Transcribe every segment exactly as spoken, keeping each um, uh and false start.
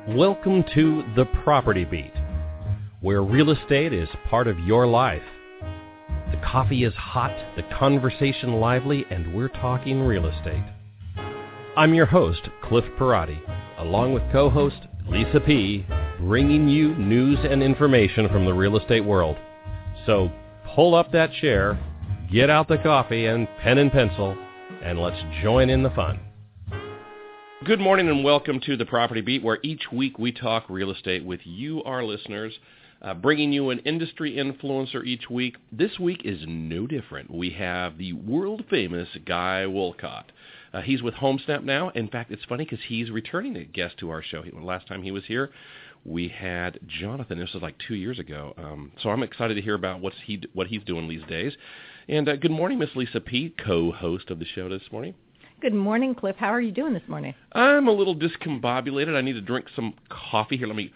Welcome to The Property Beat, where real estate is part of your life. The coffee is hot, the conversation lively, and we're talking real estate. I'm your host, Cliff Parati, along with co-host Lisa P., bringing you news and information from the real estate world. So pull up that chair, get out the coffee and pen and pencil, and let's join in the fun. Good morning and welcome to The Property Beat, where each week we talk real estate with you, our listeners, uh, bringing you an industry influencer each week. This week is no different. We have the world-famous Guy Wolcott. Uh, he's with HomeSnap now. In fact, it's funny because he's returning a guest to our show. He, last time he was here, we had Jonathan. This was like two years ago. Um, so I'm excited to hear about what's he what he's doing these days. And uh, good morning, Miss Lisa P., co-host of the show this morning. Good morning, Cliff. How are you doing this morning? I'm a little discombobulated. I need to drink some coffee here. Let me...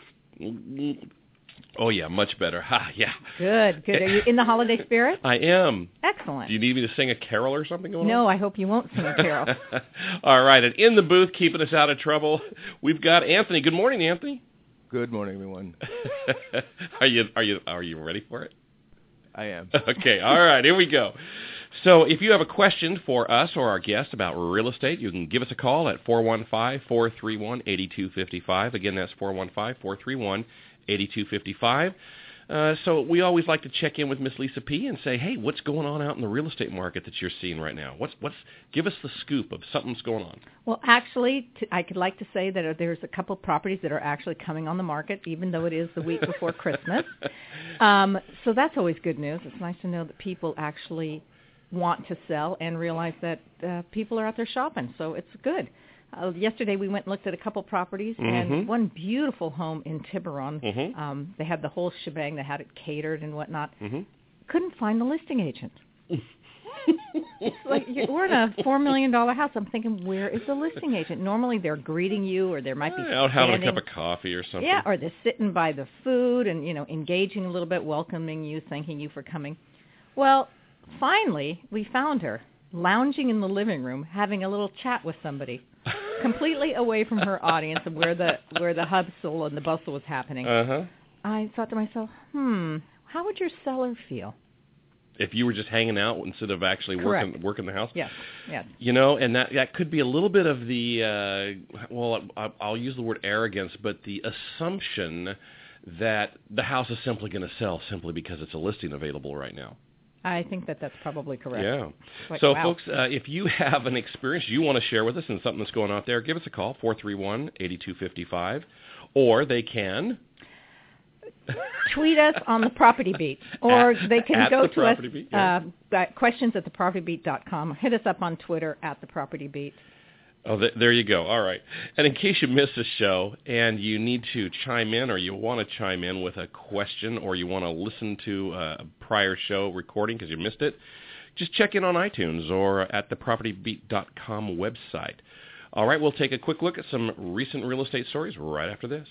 Oh, yeah, much better. Ha, yeah. Good, good. Are you in the holiday spirit? I am. Excellent. Do you need me to sing a carol or something? Going no, on? I hope you won't sing a carol. All right, and in the booth, keeping us out of trouble, we've got Anthony. Good morning, Anthony. Good morning, everyone. are you are you are you ready for it? I am. Okay, all right, here we go. So if you have a question for us or our guest about real estate, you can give us a call at four one five, four three one, eight two five five. Again, that's four one five, four three one, eight two five five. Uh, so we always like to check in with Miss Lisa P. and say, hey, what's going on out in the real estate market that you're seeing right now? What's what's give us the scoop of something's going on. Well, actually, t- I could like to say that there's a couple properties that are actually coming on the market, even though it is the week before Christmas. Um, so that's always good news. It's nice to know that people actually want to sell and realize that uh, people are out there shopping, so it's good. Uh, yesterday we went and looked at a couple properties, mm-hmm. and one beautiful home in Tiburon. Mm-hmm. Um, they had the whole shebang. They had it catered and whatnot. Mm-hmm. Couldn't find the listing agent. It's like you're, we're in a four million dollars house. I'm thinking, where is the listing agent? Normally they're greeting you, or there might be out standing, having a cup of coffee or something. Yeah, or they're sitting by the food and, you know, engaging a little bit, welcoming you, thanking you for coming. Well, finally, we found her lounging in the living room, having a little chat with somebody, completely away from her audience and where the where the hustle and the bustle was happening. Uh-huh. I thought to myself, hmm, how would your seller feel? If you were just hanging out instead of actually Correct. working working the house? Yes, yes. You know, and that that could be a little bit of the, uh, well, I, I'll use the word arrogance, but the assumption that the house is simply going to sell simply because it's a listing available right now. I think that that's probably correct. Yeah. Like, so, wow. folks, uh, if you have an experience you want to share with us and something that's going on out there, give us a call, four three one, eight two five five, or they can tweet us on the Property Beat, or at, they can at go the to Property us Beat, yeah. uh, at questions at the property beat dot com. Hit us up on Twitter at the Property Beat. Oh, th- there you go. All right. And in case you missed the show and you need to chime in or you want to chime in with a question or you want to listen to a prior show recording because you missed it, just check in on iTunes or at the property beat dot com website. All right, we'll take a quick look at some recent real estate stories right after this.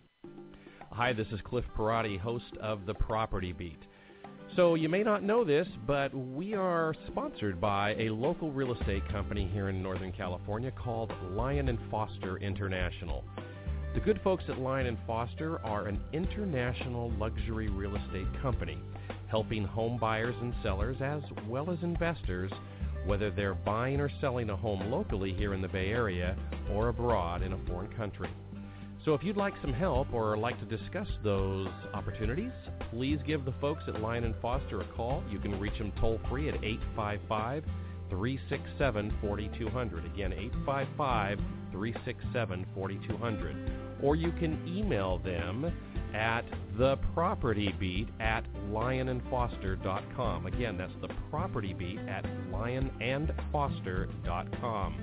Hi, this is Cliff Parati, host of The Property Beat. So you may not know this, but we are sponsored by a local real estate company here in Northern California called Lyon and Foster International. The good folks at Lyon and Foster are an international luxury real estate company, helping home buyers and sellers as well as investors, whether they're buying or selling a home locally here in the Bay Area or abroad in a foreign country. So if you'd like some help or like to discuss those opportunities, please give the folks at Lyon and Foster a call. You can reach them toll-free at eight five five, three six seven, four two zero zero. Again, eight five five, three six seven, four two zero zero. Or you can email them at thepropertybeat at lyon and foster dot com. Again, that's thepropertybeat at lyon and foster dot com.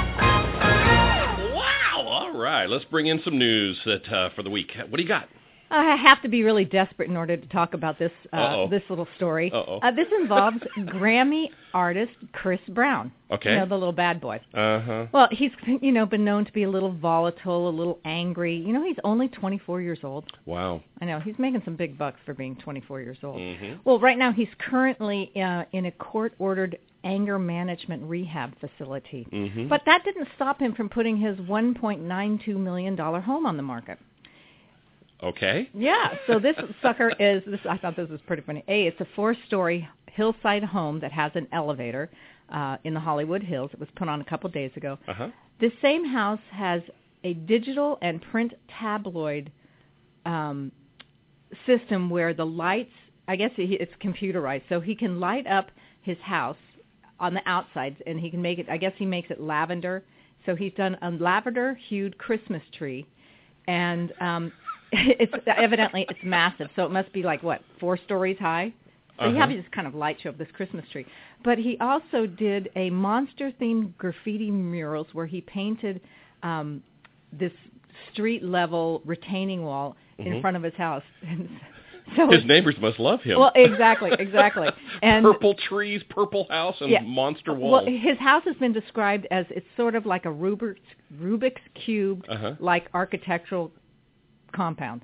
Let's bring in some news that uh, for the week. What do you got? I have to be really desperate in order to talk about this uh, this little story. Uh-oh. Uh, this involves Grammy artist Chris Brown. Okay. You know, the little bad boy. Uh-huh. Well, he's, you know, been known to be a little volatile, a little angry. You know, he's only twenty-four years old. Wow. I know. He's making some big bucks for being twenty-four years old. Mm-hmm. Well, right now he's currently uh, in a court-ordered anger management rehab facility. Mm-hmm. But that didn't stop him from putting his one point nine two million dollars home on the market. Okay. Yeah, so this sucker is, this. I thought this was pretty funny. A, it's a four-story hillside home that has an elevator uh, in the Hollywood Hills. It was put on a couple days ago. Uh-huh. This same house has a digital and print tabloid um, system where the lights, I guess it's computerized, so he can light up his house on the outside, and he can make it, I guess he makes it lavender. So he's done a lavender-hued Christmas tree, and um, it's evidently it's massive, so it must be like, what, four stories high? So uh-huh. you have this kind of light show of this Christmas tree. But he also did a monster-themed graffiti murals where he painted um, this street-level retaining wall mm-hmm. in front of his house. So his neighbors must love him. Well, exactly, exactly. And purple trees, purple house, and yeah, monster walls. Well, his house has been described as it's sort of like a Rubik's, Rubik's Cube, uh-huh. like architectural compound.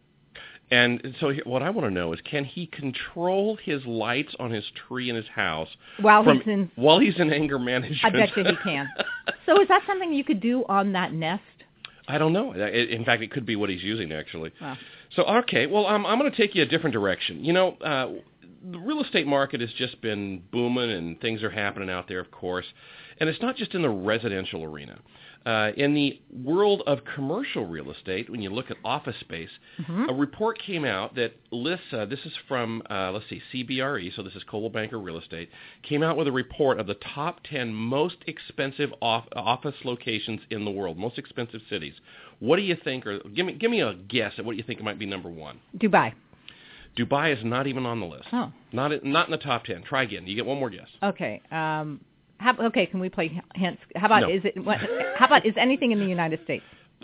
And so what I want to know is, can he control his lights on his tree in his house while from, he's in while he's in anger management? I bet you he can. So is that something you could do on that Nest? I don't know. In fact, it could be what he's using, actually. Wow. So, okay, well, um, I'm going to take you a different direction. You know, uh, the real estate market has just been booming, and things are happening out there, of course. And it's not just in the residential arena. Uh, in the world of commercial real estate, when you look at office space, mm-hmm. a report came out that lists, uh, this is from, uh, let's see, C B R E, so this is Coldwell Banker Real Estate, came out with a report of the top ten most expensive off- office locations in the world, most expensive cities. What do you think, or give me give me a guess at what you think might be number one? Dubai. Dubai is not even on the list. Oh. Not, not in the top ten. Try again. You get one more guess. Okay. Um, how, okay, can we play hints? How about No. is it? What, how about is anything in the United States?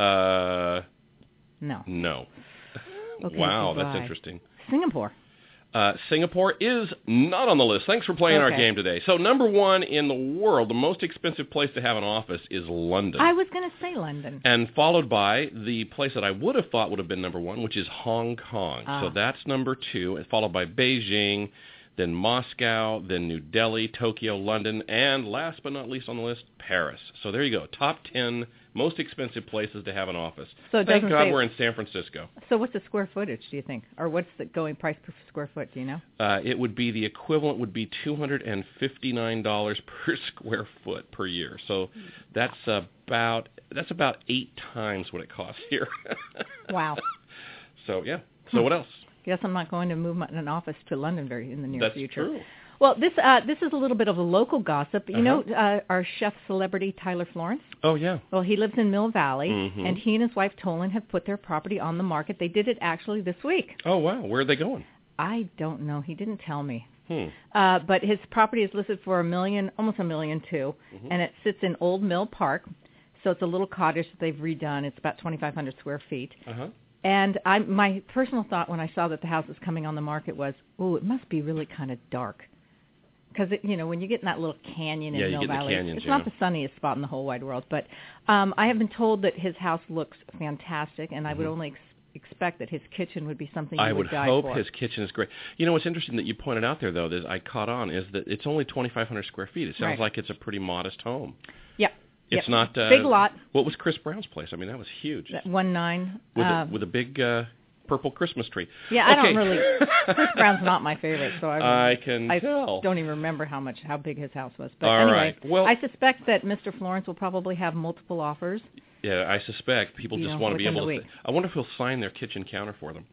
Uh, no. No. Okay, wow, Dubai. that's interesting. Singapore. Uh, Singapore is not on the list. Thanks for playing okay. our game today. So number one in the world, the most expensive place to have an office is London. I was going to say London. And followed by the place that I would have thought would have been number one, which is Hong Kong. Ah. So that's number two, and followed by Beijing, then Moscow, then New Delhi, Tokyo, London, and last but not least on the list, Paris. So there you go. Top ten most expensive places to have an office. So it Thank doesn't God say, we're in San Francisco. So what's the square footage, do you think? Or what's the going price per square foot, do you know? Uh, it would be, the equivalent would be two hundred fifty-nine dollars per square foot per year. So that's about that's about eight times what it costs here. Wow. So, yeah. So what else? Guess I'm not going to move my, an office to London very in the near That's future. true. Well, this uh, this is a little bit of a local gossip. You Uh-huh. know uh, our chef celebrity Tyler Florence? Oh, yeah. Well, he lives in Mill Valley, Mhm. and he and his wife Tolan have put their property on the market. They did it actually this week. Oh, wow. Where are they going? I don't know. He didn't tell me. Hmm. Uh, but his property is listed for a million, almost a million two, Mhm. and it sits in Old Mill Park. So it's a little cottage that they've redone. It's about twenty-five hundred square feet. Uh-huh. And I, my personal thought when I saw that the house was coming on the market was, oh, it must be really kind of dark. Because, you know, when you get in that little canyon in Yeah, you Mill get in the Valley, canyons, it's yeah. not the sunniest spot in the whole wide world. But um, I have been told that his house looks fantastic, and I would Mhm. only ex- expect that his kitchen would be something I you would would die hope for. his kitchen is great. You know, what's interesting that you pointed out there, though, that I caught on, is that it's only twenty-five hundred square feet. It sounds Right. like it's a pretty modest home. Yep. It's yep. not... Uh, Big lot. What was Chris Brown's place? I mean, that was huge. That one nine. With, uh, a, with a big uh, purple Christmas tree. Yeah, I Okay. don't really. Chris Brown's not my favorite, so I, I can I tell. don't even remember how much how big his house was. But All anyway, right. Well- I suspect that Mister Florence will probably have multiple offers. Yeah, I suspect people You just know, want to be within able the to... week. I wonder if he'll sign their kitchen counter for them.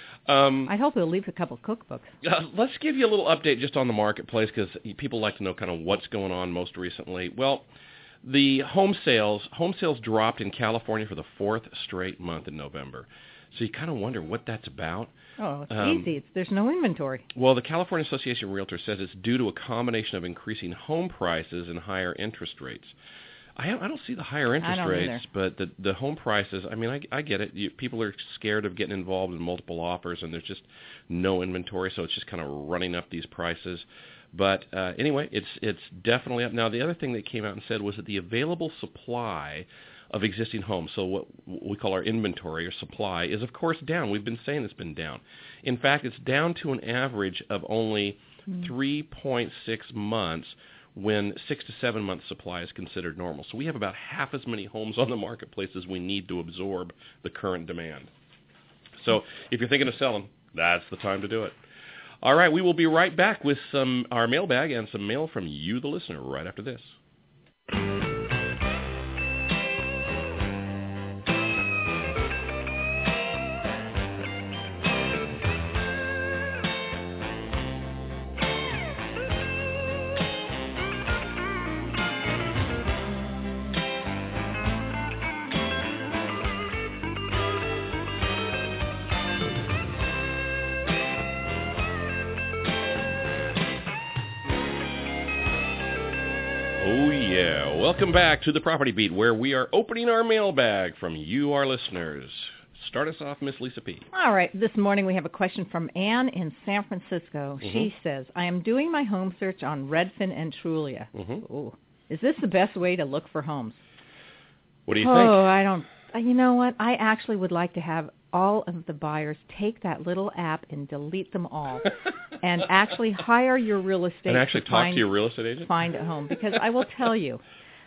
Um, I hope he'll leave a couple cookbooks. Uh, let's give you a little update just on the marketplace, because people like to know kind of what's going on most recently. Well, the home sales home sales dropped in California for the fourth straight month in November. So you kind of wonder what that's about. Oh, it's Um, easy. It's, there's no inventory. Well, the California Association of Realtors says it's due to a combination of increasing home prices and higher interest rates. I, I don't see the higher interest I don't rates, either. but the the home prices. I mean, I, I get it. You, people are scared of getting involved in multiple offers, and there's just no inventory, so it's just kind of running up these prices. But uh, anyway, it's it's definitely up. Now, the other thing that came out and said was that the available supply of existing homes, so what we call our inventory or supply, is of course down. We've been saying it's been down. In fact, it's down to an average of only mm. three point six months when six to seven months supply is considered normal. So we have about half as many homes on the marketplace as we need to absorb the current demand. So if you're thinking of selling, that's the time to do it. All right, we will be right back with some our mailbag and some mail from you, the listener, right after this. Welcome back to the Property Beat, where we are opening our mailbag from you, our listeners. Start us off, Miss Lisa P. All right. This morning we have a question from Ann in San Francisco. Mm-hmm. She says, I am doing my home search on Redfin and Trulia. Mm-hmm. Ooh. Is this the best way to look for homes? What do you oh, think? Oh, I don't. You know what? I actually would like to have all of the buyers take that little app and delete them all and actually hire your real estate And actually to talk find, to your real estate agent? Find a home. Because I will tell you,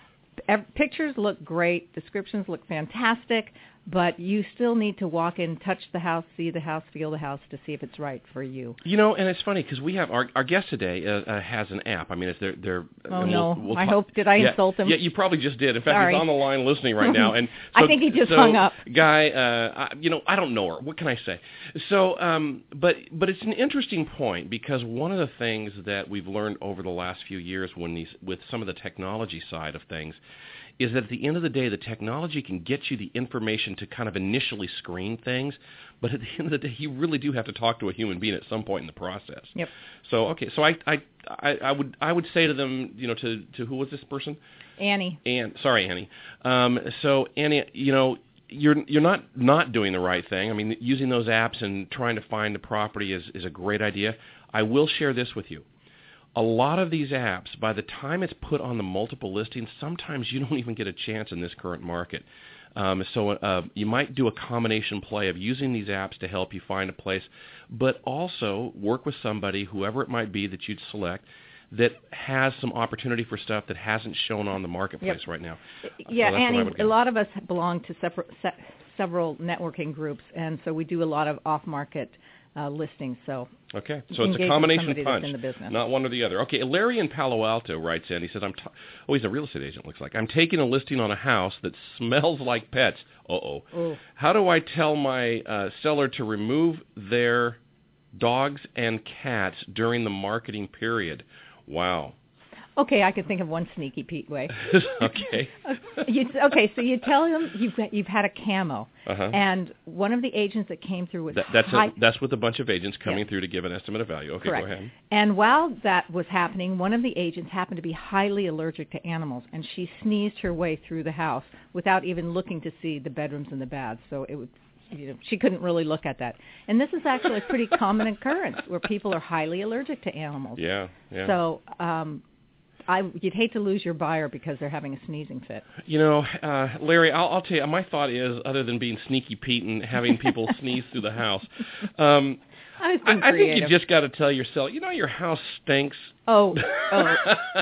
pictures look great, descriptions look fantastic, but you still need to walk in, touch the house, see the house, feel the house to see if it's right for you. You know, and it's funny because we have our our guest today uh, uh, has an app. I mean, it's their their. Oh no! We'll, we'll I talk. hope did I yeah, insult him? Yeah, you probably just did. In fact, Sorry. he's on the line listening right now, and so, I think he just so, hung up. Guy, uh, I, you know, I don't know her. What can I say? So, um, but but it's an interesting point because one of the things that we've learned over the last few years when these with some of the technology side of things is that at the end of the day, the technology can get you the information to kind of initially screen things, but at the end of the day, you really do have to talk to a human being at some point in the process. Yep. So, okay, so I, I, I, I would, I would say to them, you know, to, to who was this person? Annie. Ann, sorry, Annie. Um, so, Annie, you know, you're you're not not doing the right thing. I mean, using those apps and trying to find the property is is a great idea. I will share this with you. A lot of these apps, by the time it's put on the multiple listings, sometimes you don't even get a chance in this current market. Um, so uh, you might do a combination play of using these apps to help you find a place, but also work with somebody, whoever it might be that you'd select, that has some opportunity for stuff that hasn't shown on the marketplace yep. right now. Yeah, so Annie, a lot of us belong to separ- se- several networking groups, and so we do a lot of off-market Uh, listing, so okay, so it's a combination punch, in the business. Not one or the other. Okay, Larry in Palo Alto writes in. He says, "I'm t- oh, he's a real estate agent. Looks like I'm taking a listing on a house that smells like pets. Uh oh. Ooh. How do I tell my uh, seller to remove their dogs and cats during the marketing period?" Wow. Okay, I could think of one sneaky Pete way. okay. you, okay, so you tell them you've got, you've had a camo, uh-huh. and one of the agents that came through was that, that's high, a, that's with a bunch of agents coming yeah. through to give an estimate of value. Okay, Correct. Go ahead. And while that was happening, one of the agents happened to be highly allergic to animals, and she sneezed her way through the house without even looking to see the bedrooms and the baths. So it would. You know, she couldn't really look at that. And this is actually a pretty common occurrence where people are highly allergic to animals. Yeah, yeah. So um, I, you'd hate to lose your buyer because they're having a sneezing fit. You know, uh, Larry, I'll, I'll tell you, my thought is, other than being sneaky Pete and having people sneeze through the house, um, I, I, I think you just got to tell yourself, you know, your house stinks. Oh, oh.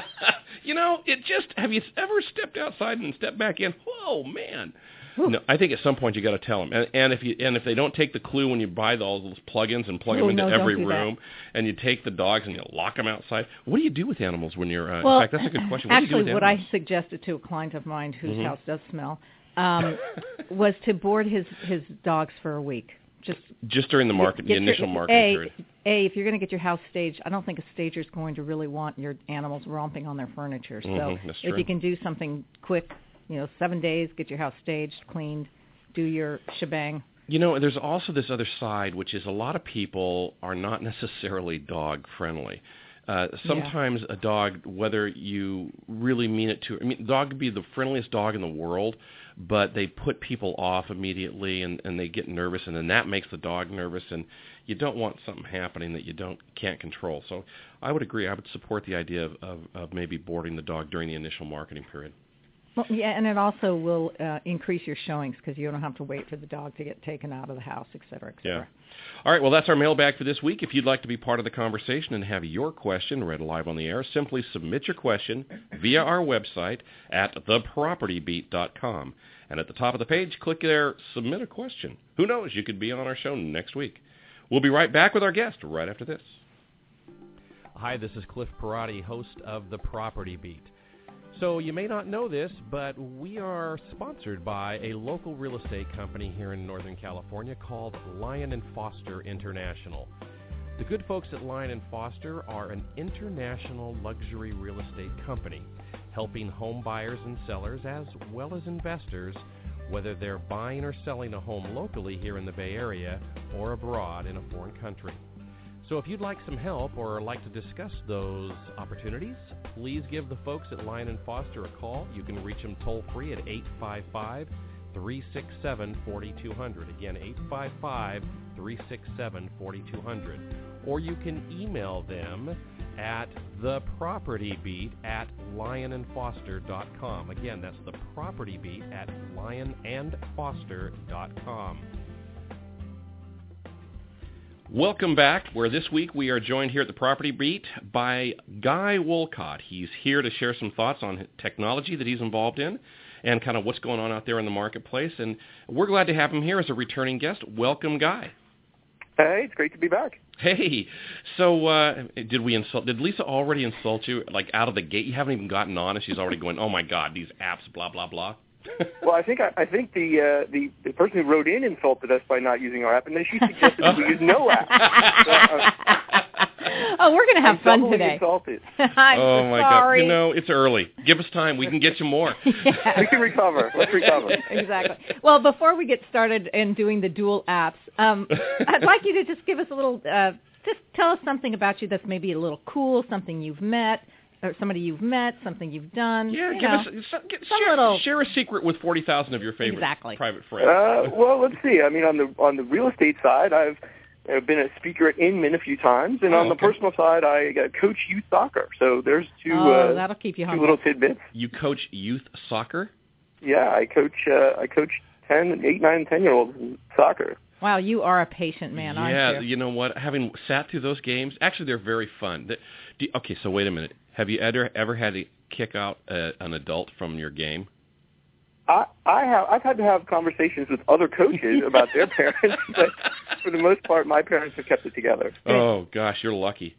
You know, it just, have you ever stepped outside and stepped back in? Whoa, man. No, I think at some point you got to tell them, and, and if you and if they don't take the clue when you buy all those plugins and plug oh, them into no, every don't do room, that. and you take the dogs and you lock them outside, what do you do with animals when you're? Uh, well, in fact, that's a good question. What actually, do you do with what animals? I suggested to a client of mine whose mm-hmm. house does smell um, was to board his his dogs for a week. Just just during the market, the initial your, marketing a, period. A, if you're going to get your house staged, I don't think a stager's going to really want your animals romping on their furniture. So mm-hmm, that's true. If you can do something quick, you know, seven days, get your house staged, cleaned, do your shebang. You know, there's also this other side, which is a lot of people are not necessarily dog friendly. Uh, sometimes yeah. a dog, whether you really mean it to, I mean, the dog could be the friendliest dog in the world, but they put people off immediately, and, and they get nervous, and then that makes the dog nervous, and you don't want something happening that you don't can't control. So I would agree. I would support the idea of, of, of maybe boarding the dog during the initial marketing period. Well, yeah, and it also will uh, increase your showings because you don't have to wait for the dog to get taken out of the house, et cetera, et cetera. Yeah. All right, well, that's our mailbag for this week. If you'd like to be part of the conversation and have your question read live on the air, simply submit your question via our website at the property beat dot com. And at the top of the page, click there, submit a question. Who knows, you could be on our show next week. We'll be right back with our guest right after this. Hi, this is Cliff Parati, host of The Property Beat. So you may not know this, but we are sponsored by a local real estate company here in Northern California called Lyon and Foster International. The good folks at Lyon and Foster are an international luxury real estate company, helping home buyers and sellers as well as investors, whether they're buying or selling a home locally here in the Bay Area or abroad in a foreign country. So if you'd like some help or like to discuss those opportunities, please give the folks at Lyon and Foster a call. You can reach them toll-free at eight five five, three six seven, four two zero zero. Again, eight five five, three six seven, four two zero zero. Or you can email them at thepropertybeat at lyon and foster dot com. Again, that's thepropertybeat at lyon and foster dot com. Welcome back, where this week we are joined here at the Property Beat by Guy Wolcott. He's here to share some thoughts on technology that he's involved in and kind of what's going on out there in the marketplace. And we're glad to have him here as a returning guest. Welcome, Guy. Hey, it's great to be back. Hey, so uh, did we insult? Did Lisa already insult you, like out of the gate? You haven't even gotten on, and she's already going, "Oh my God, these apps, blah blah blah." Well, I think I, I think the, uh, the the person who wrote in insulted us by not using our app, and then she suggested that we use no app. So, uh, oh, we're going to have I'm fun today. Insulted. I'm oh so my sorry. God! You know, it's early. Give us time. We can get you more. Yeah. We can recover. Let's recover. Exactly. Well, before we get started in doing the dual apps, um, I'd like you to just give us a little. Uh, just tell us something about you that's maybe a little cool, something you've met. Or somebody you've met, something you've done. Yeah, you give know, us some, get, some share, little... share a secret with forty thousand of your favorite exactly. private friends. Uh, well, let's see. I mean, on the on the real estate side, I've uh, been a speaker at Inman a few times, and oh, on the okay. personal side, I uh, coach youth soccer. So there's two, oh, uh, that'll keep you two humble. little tidbits. You coach youth soccer? Yeah, I coach. Uh, I coach ten, eight, nine, ten year olds in soccer. Wow, you are a patient man, yeah, aren't you? you know what? Having sat through those games, actually, they're very fun. The, do, okay, so wait a minute. Have you ever ever had to kick out a, an adult from your game? I, I have. I've had to have conversations with other coaches about their parents, but for the most part, my parents have kept it together. Oh gosh, you're lucky.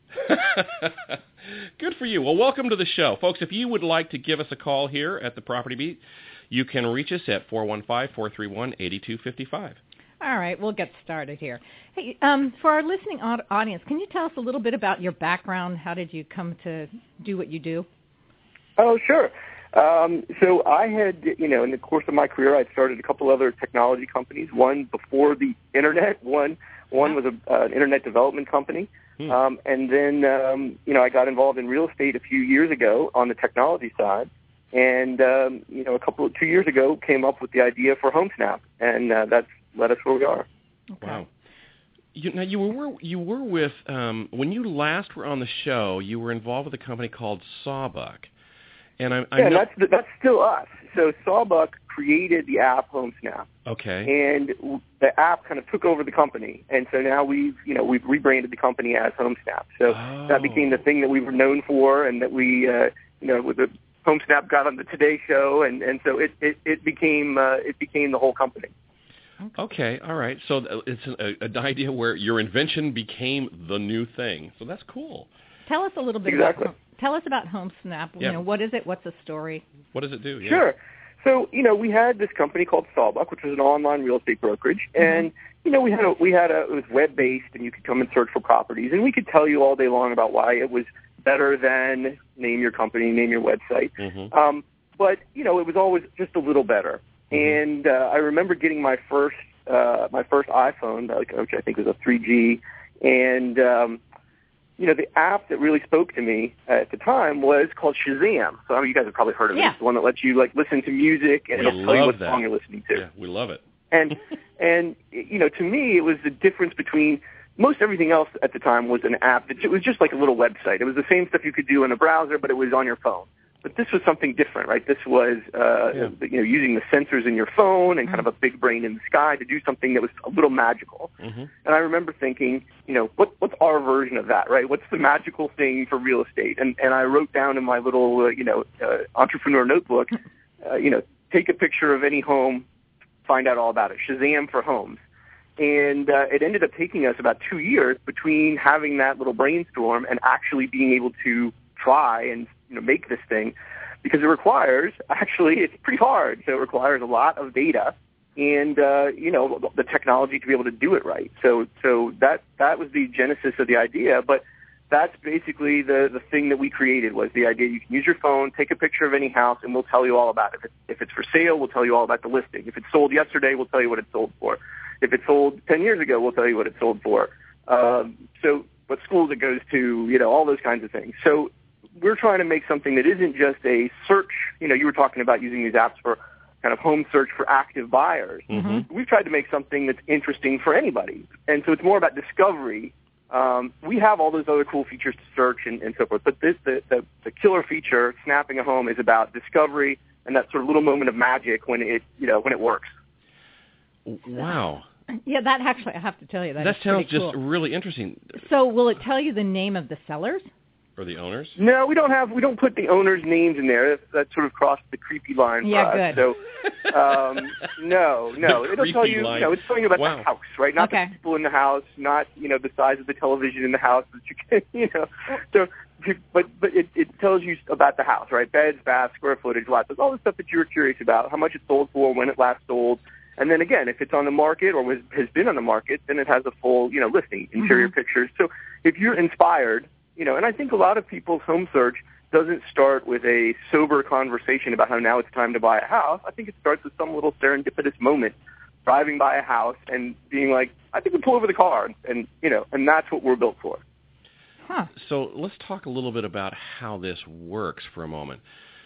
Good for you. Well, welcome to the show, folks. If you would like to give us a call here at the Property Beat, you can reach us at four one five, four three one, eight two five five. All right, we'll get started here. Hey, um, for our listening audience, can you tell us a little bit about your background? How did you come to do what you do? Oh, sure. Um, so I had, you know, in the course of my career, I started a couple other technology companies. One before the internet. One one was a, uh, an internet development company. Hmm. Um, and then, um, you know, I got involved in real estate a few years ago on the technology side. And, um, you know, a couple of, two years ago, came up with the idea for HomeSnap. And uh, that's led us where we are. Okay. Wow. You, now you were you were with um, when you last were on the show. You were involved with a company called Sawbuck, and I, I yeah, know that's that's still us. So Sawbuck created the app HomeSnap. Okay. And the app kind of took over the company, and so now we've you know we've rebranded the company as HomeSnap. So oh. that became the thing that we were known for, and that we uh, you know with the HomeSnap got on the Today Show, and, and so it it, it became uh, it became the whole company. Okay, all right. So it's an, a, an idea where your invention became the new thing. So that's cool. Tell us a little bit exactly. about tell us about HomeSnap. Yeah. You know, what is it? What's the story? What does it do? Yeah. Sure. So you know, we had this company called Sawbuck, which was an online real estate brokerage, mm-hmm. and you know, we had a we had a it was web based, and you could come and search for properties, and we could tell you all day long about why it was better than name your company, name your website. Mm-hmm. Um, but you know, it was always just a little better. And uh, I remember getting my first uh, my first iPhone, which I think was a three G, and um, you know, the app that really spoke to me at the time was called Shazam. So I mean, you guys have probably heard of yeah. it. It's the one that lets you like listen to music and we it'll tell you what that. song you're listening to. Yeah, we love it. And and you know, to me, it was the difference between most everything else at the time was an app. It was just like a little website. It was the same stuff you could do in a browser, but it was on your phone. But this was something different, right? This was, uh, yeah. you know, using the sensors in your phone and kind of a big brain in the sky to do something that was a little magical. Mm-hmm. And I remember thinking, you know, what, what's our version of that, right? What's the magical thing for real estate? And and I wrote down in my little, uh, you know, uh, entrepreneur notebook, uh, you know, take a picture of any home, find out all about it. Shazam for homes. And uh, it ended up taking us about two years between having that little brainstorm and actually being able to try and you know, make this thing, because it requires, actually, it's pretty hard. So it requires a lot of data and, uh, you know, the technology to be able to do it right. So so that that was the genesis of the idea. But that's basically the, the thing that we created, was the idea you can use your phone, take a picture of any house, and we'll tell you all about it. If, it, if it's for sale, we'll tell you all about the listing. If it's sold yesterday, we'll tell you what it sold for. If it sold ten years ago, we'll tell you what it sold for. Um, so what schools it goes to, you know, all those kinds of things. So we're trying to make something that isn't just a search. You know, you were talking about using these apps for kind of home search for active buyers. Mm-hmm. We've tried to make something that's interesting for anybody. And so it's more about discovery. Um, we have all those other cool features to search and, and so forth. But this, the, the, the killer feature, snapping a home, is about discovery and that sort of little moment of magic when it, you know, when it works. Wow. Yeah, that actually, I have to tell you, that, That is sounds pretty just cool. really interesting. So will it tell you the name of the sellers? Or the owners? No, we don't have, we don't put the owners' names in there. That, that sort of crossed the creepy line for Yeah, us. good. So, um, no, no. The It'll tell creepy you, line. you know, it's telling you about Wow. the house, right? Not Okay. the people in the house, not, you know, the size of the television in the house that you can, you know. So, but but it, it tells you about the house, right? Beds, baths, square footage, lots of all the stuff that you were curious about, how much it sold for, when it last sold. And then again, if it's on the market or was, has been on the market, then it has a full, you know, listing, interior Mm-hmm. pictures. So if you're inspired, you know, and I think a lot of people's home search doesn't start with a sober conversation about how now it's time to buy a house. I think it starts with some little serendipitous moment, driving by a house and being like, I think we pull over the car, and, and you know, and that's what we're built for. Huh. So let's talk a little bit about how this works for a moment.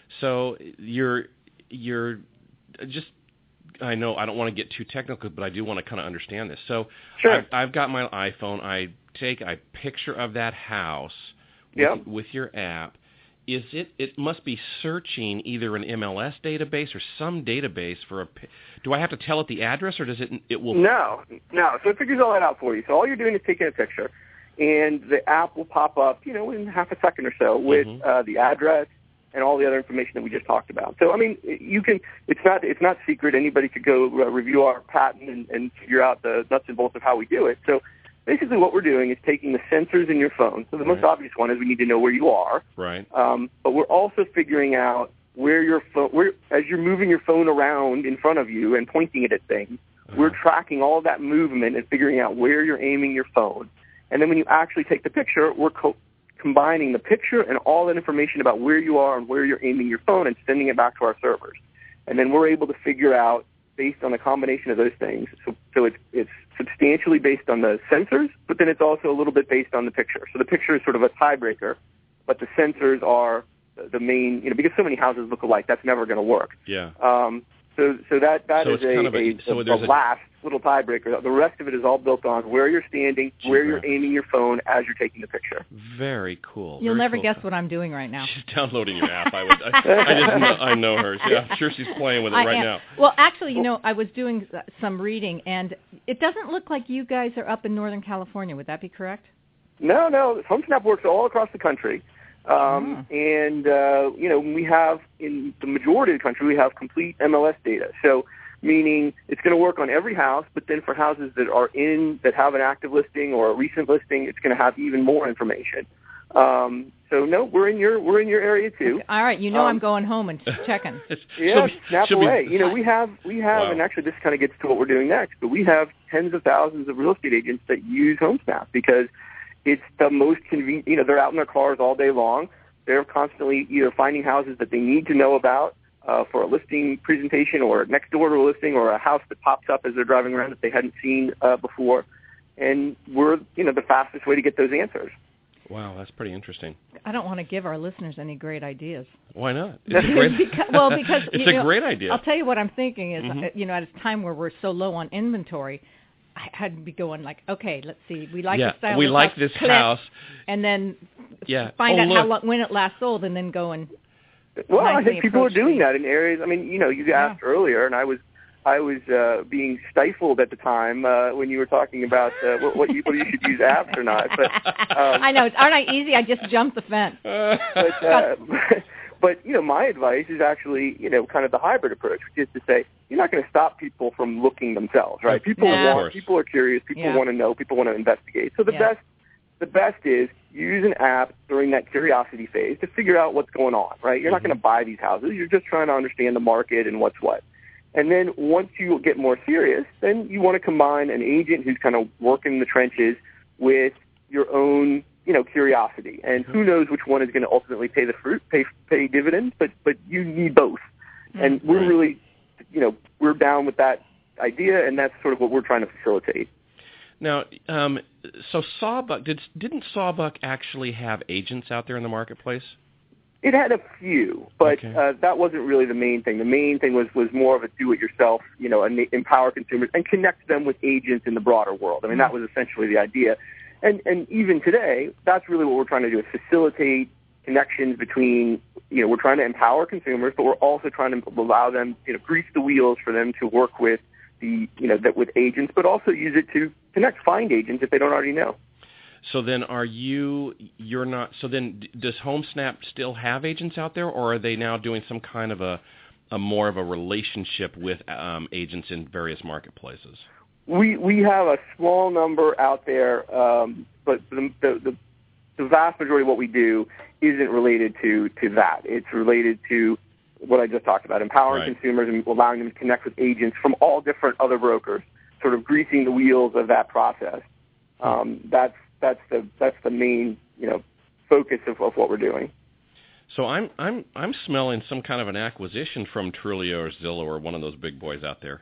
So you're you're just, I know I don't want to get too technical, but I do want to kind of understand this. So Sure. I've, I've got my iPhone. I take a picture of that house with, Yep. with your app. Is it? It must be searching either an M L S database or some database for a. Do I have to tell it the address, or does it? It will. No, no. So it figures all that out for you. So all you're doing is taking a picture, and the app will pop up, you know, in half a second or so with Mhm. uh, the address and all the other information that we just talked about. So I mean, you can. It's not. It's not secret. Anybody could go uh, review our patent and, and figure out the nuts and bolts of how we do it. So basically, what we're doing is taking the sensors in your phone. So the most Right. obvious one is we need to know where you are. Right. Um, but we're also figuring out where your phone, where as you're moving your phone around in front of you and pointing it at things, Uh-huh. we're tracking all of that movement and figuring out where you're aiming your phone. And then when you actually take the picture, we're co- combining the picture and all that information about where you are and where you're aiming your phone and sending it back to our servers. And then we're able to figure out, based on a combination of those things, so, so it's, it's substantially based on the sensors, but then it's also a little bit based on the picture. So the picture is sort of a tiebreaker, but the sensors are the, the main, you know, because so many houses look alike, that's never going to work. Yeah. Um, so, so that, that So is it's a, kind of a- a, so a, there's a a- last little tiebreaker. The rest of it is all built on where you're standing, where you're Geographic. aiming your phone as you're taking the picture. Very cool. You'll Very never cool guess stuff. what I'm doing right now. She's downloading your app. I would. I, I just know, I know her. Yeah, I'm sure she's playing with it I right am. now. Well, actually, you know, I was doing s- some reading, and it doesn't look like you guys are up in Northern California. Would that be correct? No, no, HomeSnap works all across the country. Um, Oh. And, uh, you know, we have, in the majority of the country, we have complete M L S data. So meaning it's going to work on every house, but then for houses that are in, that have an active listing or a recent listing, it's going to have even more information. Um, so no, we're in your, we're in your area too. All right, you know Um, I'm going home and checking. Yeah, She'll be- snap she'll be- away. You know, we have, we have, Wow. and actually this kind of gets to what we're doing next, but we have tens of thousands of real estate agents that use HomeSnap because it's the most convenient, you know, they're out in their cars all day long. They're constantly either finding houses that they need to know about uh, for a listing presentation or next door to a listing or a house that pops up as they're driving around that they hadn't seen uh, before. And we're, you know, the fastest way to get those answers. Wow, that's pretty interesting. I don't want to give our listeners any great ideas. Why not? It's a great, because, well, because it's you a know, great idea. I'll tell you what I'm thinking is, Mm-hmm. uh, you know, at a time where we're so low on inventory, I had to be going like, okay, let's see, we like yeah, the style. we of like house, this click, house. and then Yeah. find oh, out look. how long, when it last sold, and then go and. Well, I nicely think people are approach doing these. that in areas. I mean, you know, you Yeah. asked earlier, and I was, I was uh, being stifled at the time uh, when you were talking about uh, what, what you whether you should use apps or not. But um, I know, aren't I easy? I just jumped the fence. but, uh, but you know, my advice is actually, you know, kind of the hybrid approach, which is to say you're not going to stop people from looking themselves, right? People Yeah. want, people are curious, people Yeah. want to know, people want to investigate. So the Yeah. best, the best is use an app during that curiosity phase to figure out what's going on, right? You're not Mm-hmm. going to buy these houses; you're just trying to understand the market and what's what. And then once you get more serious, then you want to combine an agent who's kind of working the trenches with your own, you know, curiosity. And who knows which one is going to ultimately pay the fruit, pay pay dividends, but but you need both. Mm. And we're Right. really, you know, we're down with that idea, and that's sort of what we're trying to facilitate. Now, um, so Sawbuck, did, didn't Sawbuck actually have agents out there in the marketplace? It had a few, but Okay. uh, that wasn't really the main thing. The main thing was, was more of a do-it-yourself, you know, and empower consumers and connect them with agents in the broader world. I mean, that was essentially the idea. And and even today, that's really what we're trying to do is facilitate connections between, you know, we're trying to empower consumers, but we're also trying to allow them, you know, grease the wheels for them to work with the, you know, that with agents, but also use it to connect, find agents if they don't already know. So then are you, you're not, so then d- does HomeSnap still have agents out there, or are they now doing some kind of a, a more of a relationship with um, agents in various marketplaces? We we have a small number out there, um, but the, the the the vast majority of what we do isn't related to, to that. It's related to what I just talked about, empowering Right. consumers and allowing them to connect with agents from all different other brokers, sort of greasing the wheels of that process. Um, that's that's the that's the main, you know, focus of, of what we're doing. So I'm I'm I'm smelling some kind of an acquisition from Trulia or Zillow or one of those big boys out there.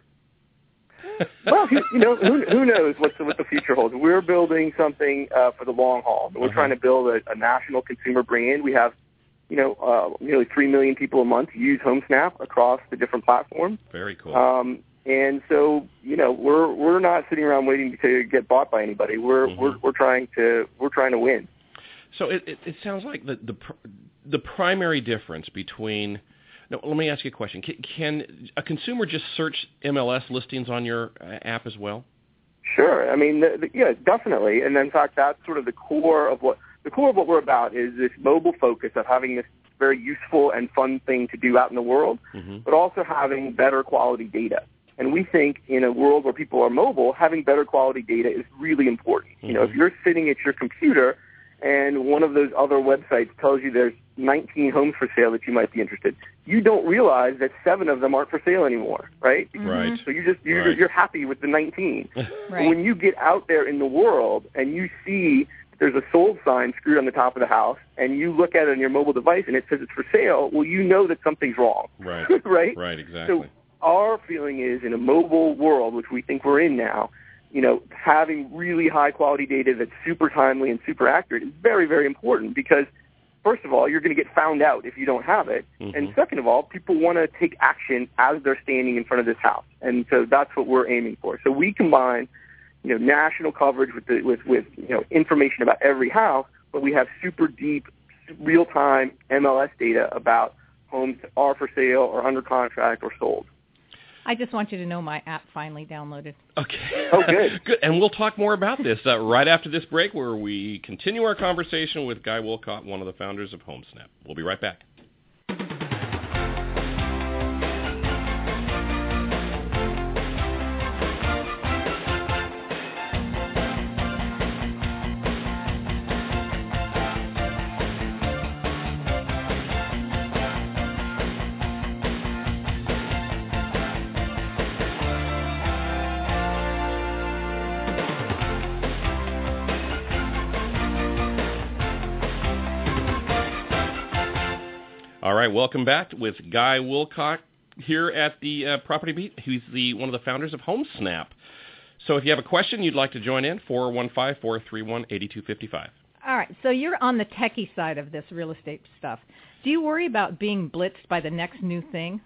Well, you you know, who, who knows what the, what the future holds. We're building something uh, for the long haul. We're Uh-huh. trying to build a, a national consumer brand. We have, you know, uh, nearly three million people a month use HomeSnap across the different platforms. Very cool. Um, and so, you know, we're we're not sitting around waiting to get bought by anybody. We're Mhm. we're we're trying to we're trying to win. So it, it, it sounds like the, the pr- the primary difference between. Now, let me ask you a question. Can, can a consumer just search M L S listings on your uh, app as well? Sure. I mean, the, the, yeah, definitely. And in fact, that's sort of the core of what the core of what we're about is this mobile focus of having this very useful and fun thing to do out in the world, Mm-hmm. but also having better quality data. And we think in a world where people are mobile, having better quality data is really important. Mm-hmm. You know, if you're sitting at your computer and one of those other websites tells you there's nineteen homes for sale that you might be interested, you don't realize that seven of them aren't for sale anymore, right? Right. So you just you're, Right. you're happy with the nineteen. Right. When you get out there in the world and you see there's a sold sign screwed on the top of the house, and you look at it on your mobile device and it says it's for sale, well, you know that something's wrong, Right. right? Right. Exactly. So our feeling is in a mobile world, which we think we're in now, you know, having really high quality data that's super timely and super accurate is very, very important because, first of all, you're going to get found out if you don't have it. Mhm. And second of all, people want to take action as they're standing in front of this house. And so that's what we're aiming for. So we combine, you know, national coverage with, the, with, with you know, information about every house, but we have super deep, real-time M L S data about homes that are for sale or under contract or sold. I just want you to know my app finally downloaded. Okay. Oh, good. Good. And we'll talk more about this uh, right after this break, where we continue our conversation with Guy Wilcott, one of the founders of HomeSnap. We'll be right back. All right, welcome back with Guy Wilcott here at the uh, Property Beat. He's the one of the founders of HomeSnap. So if you have a question you'd like to join in, four one five, four three one, eight two five five. All right, so you're on the techie side of this real estate stuff. Do you worry about being blitzed by the next new thing?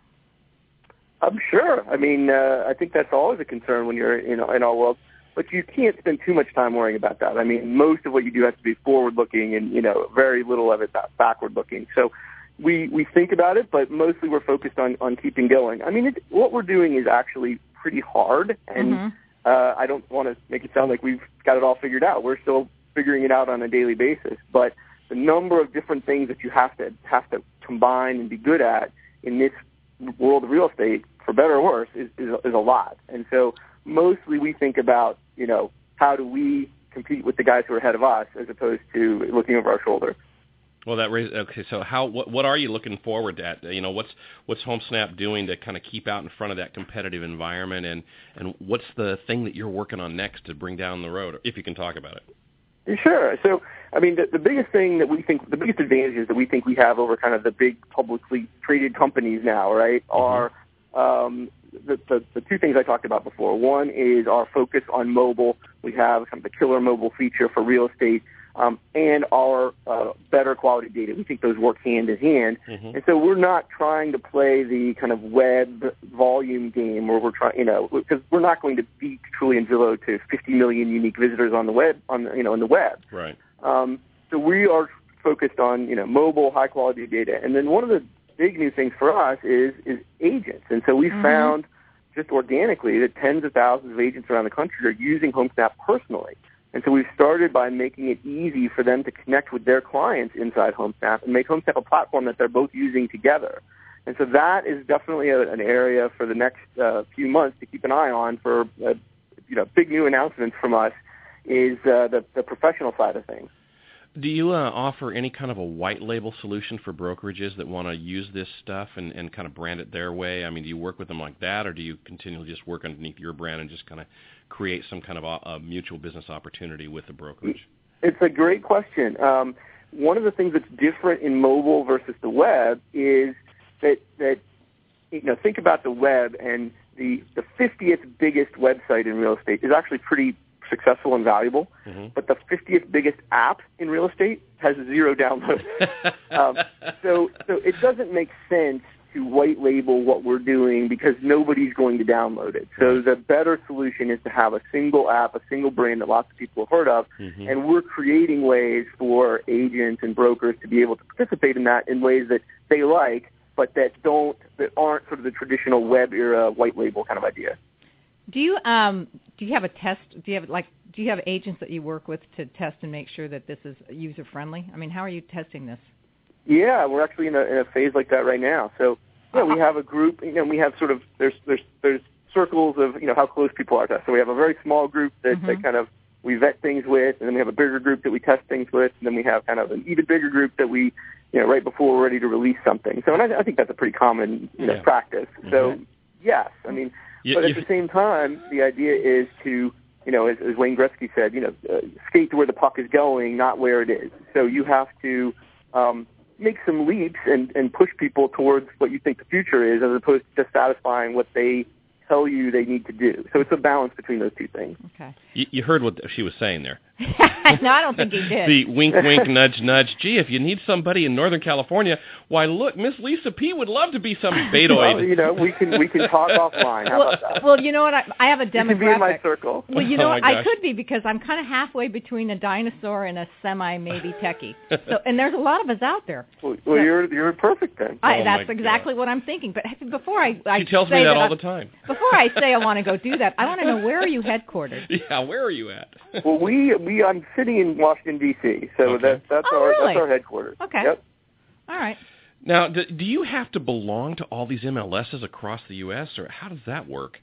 I'm sure. I mean, uh, I think that's always a concern when you're in, in our world. But you can't spend too much time worrying about that. I mean, most of what you do has to be forward-looking and, you know, very little of it backward-looking. So we, we think about it, but mostly we're focused on, on keeping going. I mean, it, what we're doing is actually pretty hard, and mm-hmm. uh, I don't want to make it sound like we've got it all figured out. We're still figuring it out on a daily basis. But the number of different things that you have to have to combine and be good at in this world of real estate, for better or worse, is, is, is a lot. And so mostly we think about, you know, how do we compete with the guys who are ahead of us as opposed to looking over our shoulder. Well, that raises, okay. So, how what what are you looking forward to? You know, what's what's HomeSnap doing to kind of keep out in front of that competitive environment, and and what's the thing that you're working on next to bring down the road, if you can talk about it? Sure. So, I mean, the, the biggest thing that we think, the biggest advantages that we think we have over kind of the big publicly traded companies now, right, are um, the, the the two things I talked about before. One is our focus on mobile. We have kind of the killer mobile feature for real estate. Um, and our uh, better quality data. We think those work hand in hand. Mm-hmm. And so we're not trying to play the kind of web volume game where we're trying, you know, because we're not going to beat Trulia and Zillow to fifty million unique visitors on the web, on the, you know, in the web. Right. Um, so we are focused on, you know, mobile, high quality data. And then one of the big new things for us is is agents. And so we mm-hmm. found just organically that tens of thousands of agents around the country are using HomeSnap personally. And so we've started by making it easy for them to connect with their clients inside HomeSnap and make HomeSnap a platform that they're both using together. And so that is definitely a, an area for the next uh, few months to keep an eye on for, uh, you know, big new announcements from us is uh, the, the professional side of things. Do you uh, offer any kind of a white label solution for brokerages that want to use this stuff and, and kind of brand it their way? I mean, do you work with them like that, or do you continually just work underneath your brand and just kind of create some kind of a, a mutual business opportunity with the brokerage? It's a great question. Um, one of the things that's different in mobile versus the web is that, that you know, think about the web, and the, the fiftieth biggest website in real estate is actually pretty successful and valuable, mm-hmm. but the fiftieth biggest app in real estate has zero downloads. um, so, so it doesn't make sense to white label what we're doing because nobody's going to download it. So the better solution is to have a single app, a single brand that lots of people have heard of, mm-hmm. and we're creating ways for agents and brokers to be able to participate in that in ways that they like, but that don't, that aren't sort of the traditional web era white label kind of idea. Do you um do you have a test? Do you have like do you have agents that you work with to test and make sure that this is user friendly? I mean, how are you testing this? Yeah, we're actually in a, in a phase like that right now. So yeah, we have a group. You know, we have sort of there's there's there's circles of you know how close people are to us. So we have a very small group that, mm-hmm. that kind of we vet things with, and then we have a bigger group that we test things with, and then we have kind of an even bigger group that we you know right before we're ready to release something. So and I, I think that's a pretty common you know yeah. practice. Mm-hmm. So yes, I mean. You, but at you, the same time, the idea is to, you know, as, as Wayne Gretzky said, you know, uh, skate to where the puck is going, not where it is. So you have to um, make some leaps and, and push people towards what you think the future is, as opposed to just satisfying what they tell you they need to do. So it's a balance between those two things. Okay. You, you heard what she was saying there. No, I don't think he did. The wink, wink, nudge, nudge. Gee, if you need somebody in Northern California, why, look, Miss Lisa P. would love to be some betoid. Well, you know, we can we can talk offline. How well, about that? Well, you know what? I, I have a demographic. You can be in my circle. Well, you know oh what? I could be because I'm kind of halfway between a dinosaur and a semi-maybe techie. So, and there's a lot of us out there. Well, well so, you're you're perfect then. I, oh that's exactly God. what I'm thinking. But before I, I she tells say me that, that all I, the time. Before I say I want to go do that, I want to know, where are you headquartered? Yeah, where are you at? Well, we we I'm sitting in Washington D C, so okay. that, that's oh, our really? that's our headquarters. Okay. Yep. All right. Now, do, do you have to belong to all these M L S's across the U S, or how does that work?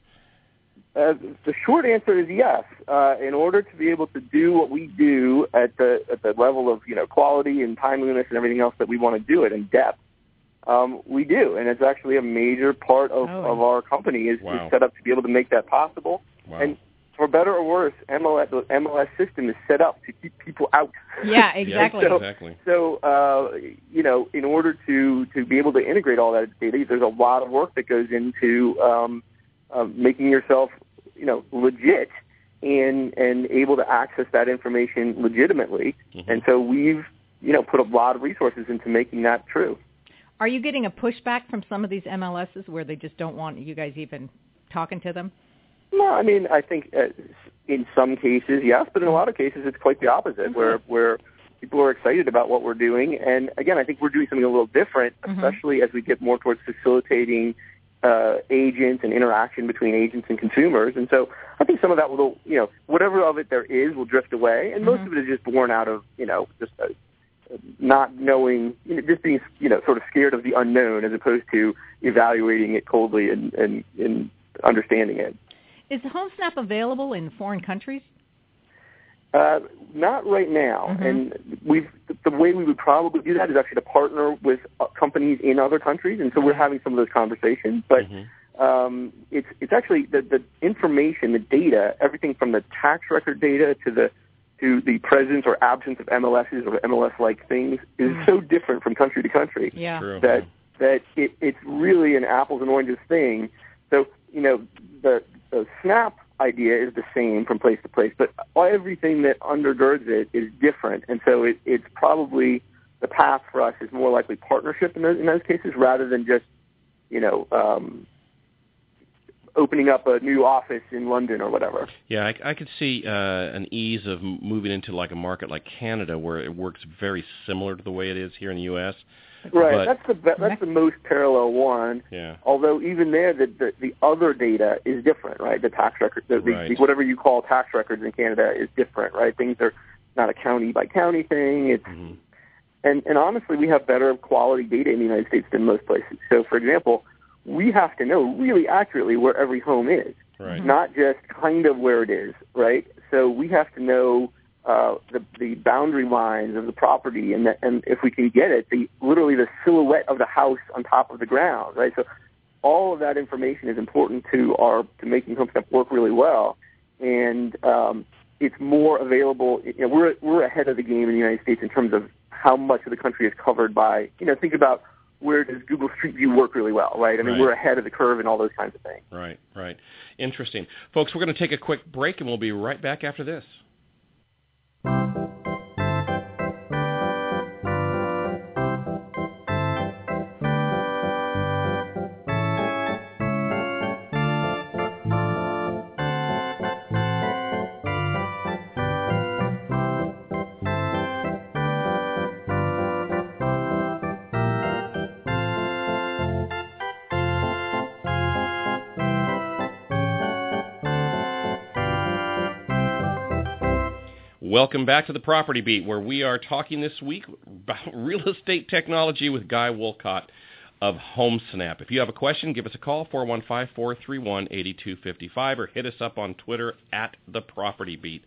Uh, the short answer is yes. Uh, in order to be able to do what we do at the at the level of you know quality and timeliness and everything else that we want to do it in depth, um, we do, and it's actually a major part of, oh. of our company is, wow. is set up to be able to make that possible. Wow. And for better or worse, M L S, the M L S system is set up to keep people out. Yeah, exactly. yeah, so, exactly. So, uh, you know, in order to, to be able to integrate all that data, there's a lot of work that goes into um, uh, making yourself, you know, legit and and able to access that information legitimately. Mm-hmm. And so we've, you know, put a lot of resources into making that true. Are you getting a pushback from some of these M L Ss where they just don't want you guys even talking to them? No, I mean, I think uh, in some cases, yes, but in a lot of cases, it's quite the opposite, mm-hmm. where where people are excited about what we're doing. And again, I think we're doing something a little different, especially mm-hmm. as we get more towards facilitating uh, agents and interaction between agents and consumers. And so I think some of that will, you know, whatever of it there is will drift away, and most mm-hmm. of it is just born out of, you know, just a, not knowing, you know, just being, you know, sort of scared of the unknown as opposed to evaluating it coldly and, and, and understanding it. Is HomeSnap available in foreign countries? Uh, not right now. Mm-hmm. And we've the way we would probably do that is actually to partner with uh, companies in other countries, and so we're having some of those conversations. But mm-hmm. um, it's it's actually the, the information, the data, everything from the tax record data to the to the presence or absence of M L Ss or M L S-like things is mm. so different from country to country yeah. that that it, it's really an apples and oranges thing. So, you know, the, the Snap idea is the same from place to place, but everything that undergirds it is different. And so it, it's probably the path for us is more likely partnership in those, in those cases rather than just, you know, um, opening up a new office in London or whatever. Yeah, I, I could see uh, an ease of moving into like a market like Canada where it works very similar to the way it is here in the U S. Right, but, that's the that's the most parallel one. Yeah. Although even there, the, the the other data is different, right? The tax record, the, right. the, whatever you call tax records in Canada is different, right? Things are not a county by county thing. It's mm-hmm. and and honestly, we have better quality data in the United States than most places. So, for example, we have to know really accurately where every home is, right. not just kind of where it is, right? So we have to know uh, the, the boundary lines of the property, and, the, and if we can get it, the literally the silhouette of the house on top of the ground, right? So all of that information is important to our to making HomeSnap work really well, and um, it's more available. You know, we're we're ahead of the game in the United States in terms of how much of the country is covered by. You know, think about. Where does Google Street View work really well, right? I mean, right. we're ahead of the curve and all those kinds of things. Right, right. Interesting. Folks, we're going to take a quick break, and we'll be right back after this. Welcome back to the Property Beat, where we are talking this week about real estate technology with Guy Wolcott of HomeSnap. If you have a question, give us a call, four one five, four three one, eight two five five, or hit us up on Twitter at the Property Beat.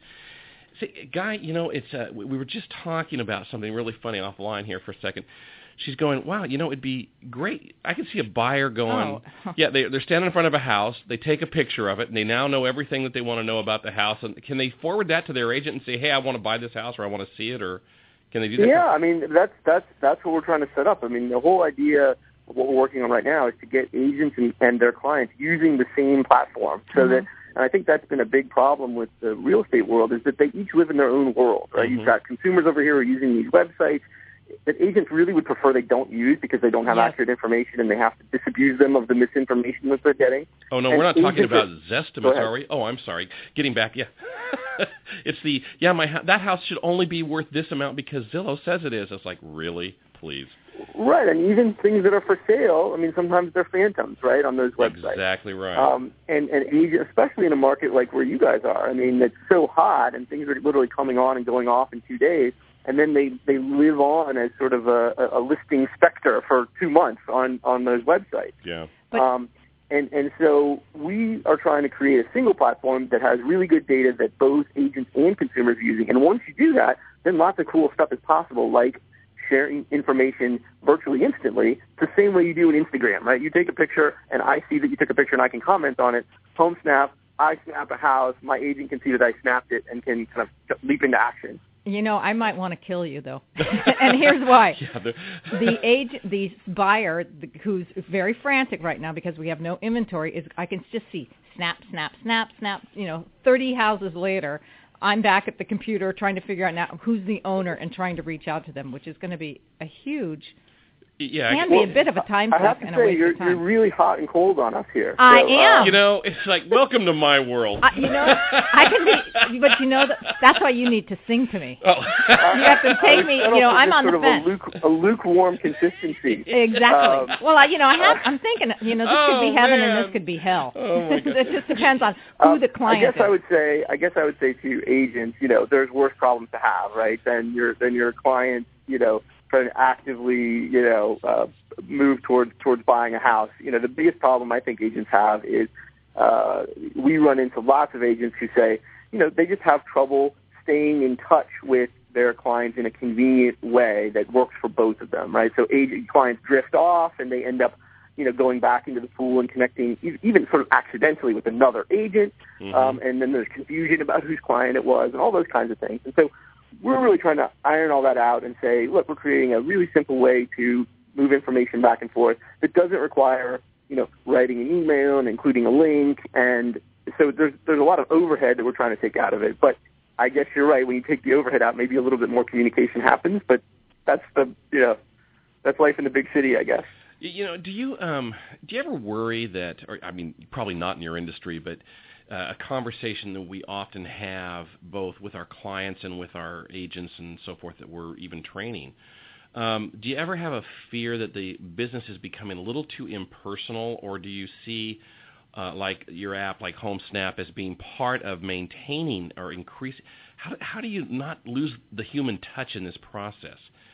See, Guy, you know, it's uh, we were just talking about something really funny offline here for a second. She's going, wow, you know, it'd be great. I could see a buyer going, oh. yeah, they, they're standing in front of a house. They take a picture of it, and they now know everything that they want to know about the house. And can they forward that to their agent and say, hey, I want to buy this house or I want to see it? Or can they do that? Yeah, I mean, that's that's that's what we're trying to set up. I mean, the whole idea of what we're working on right now is to get agents and, and their clients using the same platform. So mm-hmm. that, and I think that's been a big problem with the real estate world is that they each live in their own world, right? Mm-hmm. You've got consumers over here who are using these websites that agents really would prefer they don't use because they don't have yes. accurate information and they have to disabuse them of the misinformation that they're getting. Oh, no, and we're not talking about Zestimates, are we? Oh, I'm sorry. Getting back, yeah. It's the, yeah, my that house should only be worth this amount because Zillow says it is. It's like, really? Please. Right, and even things that are for sale, I mean, sometimes they're phantoms, right, on those websites. Exactly right. Um, and, and especially in a market like where you guys are, I mean, it's so hot and things are literally coming on and going off in two days. And then they, they live on as sort of a, a listing specter for two months on, on those websites. Yeah. But, um, and, and so we are trying to create a single platform that has really good data that both agents and consumers are using. And once you do that, then lots of cool stuff is possible, like sharing information virtually instantly, the same way you do in Instagram, right? You take a picture, and I see that you took a picture, and I can comment on it. HomeSnap, I snap a house, my agent can see that I snapped it and can kind of leap into action. You know, I might want to kill you, though. And here's why. Yeah, the the age, the buyer who's very frantic right now because we have no inventory, is I can just see snap, snap, snap, snap. You know, thirty houses later, I'm back at the computer trying to figure out now who's the owner and trying to reach out to them, which is going to be a huge. Yeah, can well, be a bit of a time I have suck to and say, a waste you're, of time. you're really hot and cold on us here. I so, am. Um, you know, it's like, welcome to my world. I, you know, I can be, but you know, that, that's why you need to sing to me. Oh. You have to take me, you know, I'm on the sort fence. Of a, luke, a lukewarm consistency. Exactly. Um, well, I, you know, I have, I'm thinking, you know, this Oh, could be heaven man. and this could be hell. Oh, my God. It just depends on who um, the client I guess is. I would say, I guess I would say to agents, you know, there's worse problems to have, right? Than your than your clients, you know, trying to actively, you know, uh, move towards towards buying a house. You know, the biggest problem I think agents have is uh, we run into lots of agents who say, you know, they just have trouble staying in touch with their clients in a convenient way that works for both of them, right? So agent clients drift off and they end up, you know, going back into the pool and connecting even sort of accidentally with another agent. Mm-hmm. Um, and then there's confusion about whose client it was and all those kinds of things. And so we're really trying to iron all that out and say, look, we're creating a really simple way to move information back and forth that doesn't require, you know, writing an email and including a link. And so there's there's a lot of overhead that we're trying to take out of it. But I guess you're right. When you take the overhead out, maybe a little bit more communication happens. But that's the, you know, that's life in the big city, I guess. You know, do you um do you ever worry that, or I mean, probably not in your industry, but uh, a conversation that we often have both with our clients and with our agents and so forth that we're even training. Um, do you ever have a fear that the business is becoming a little too impersonal, or do you see uh, like your app, like HomeSnap, as being part of maintaining or increasing? How how do you not lose the human touch in this process?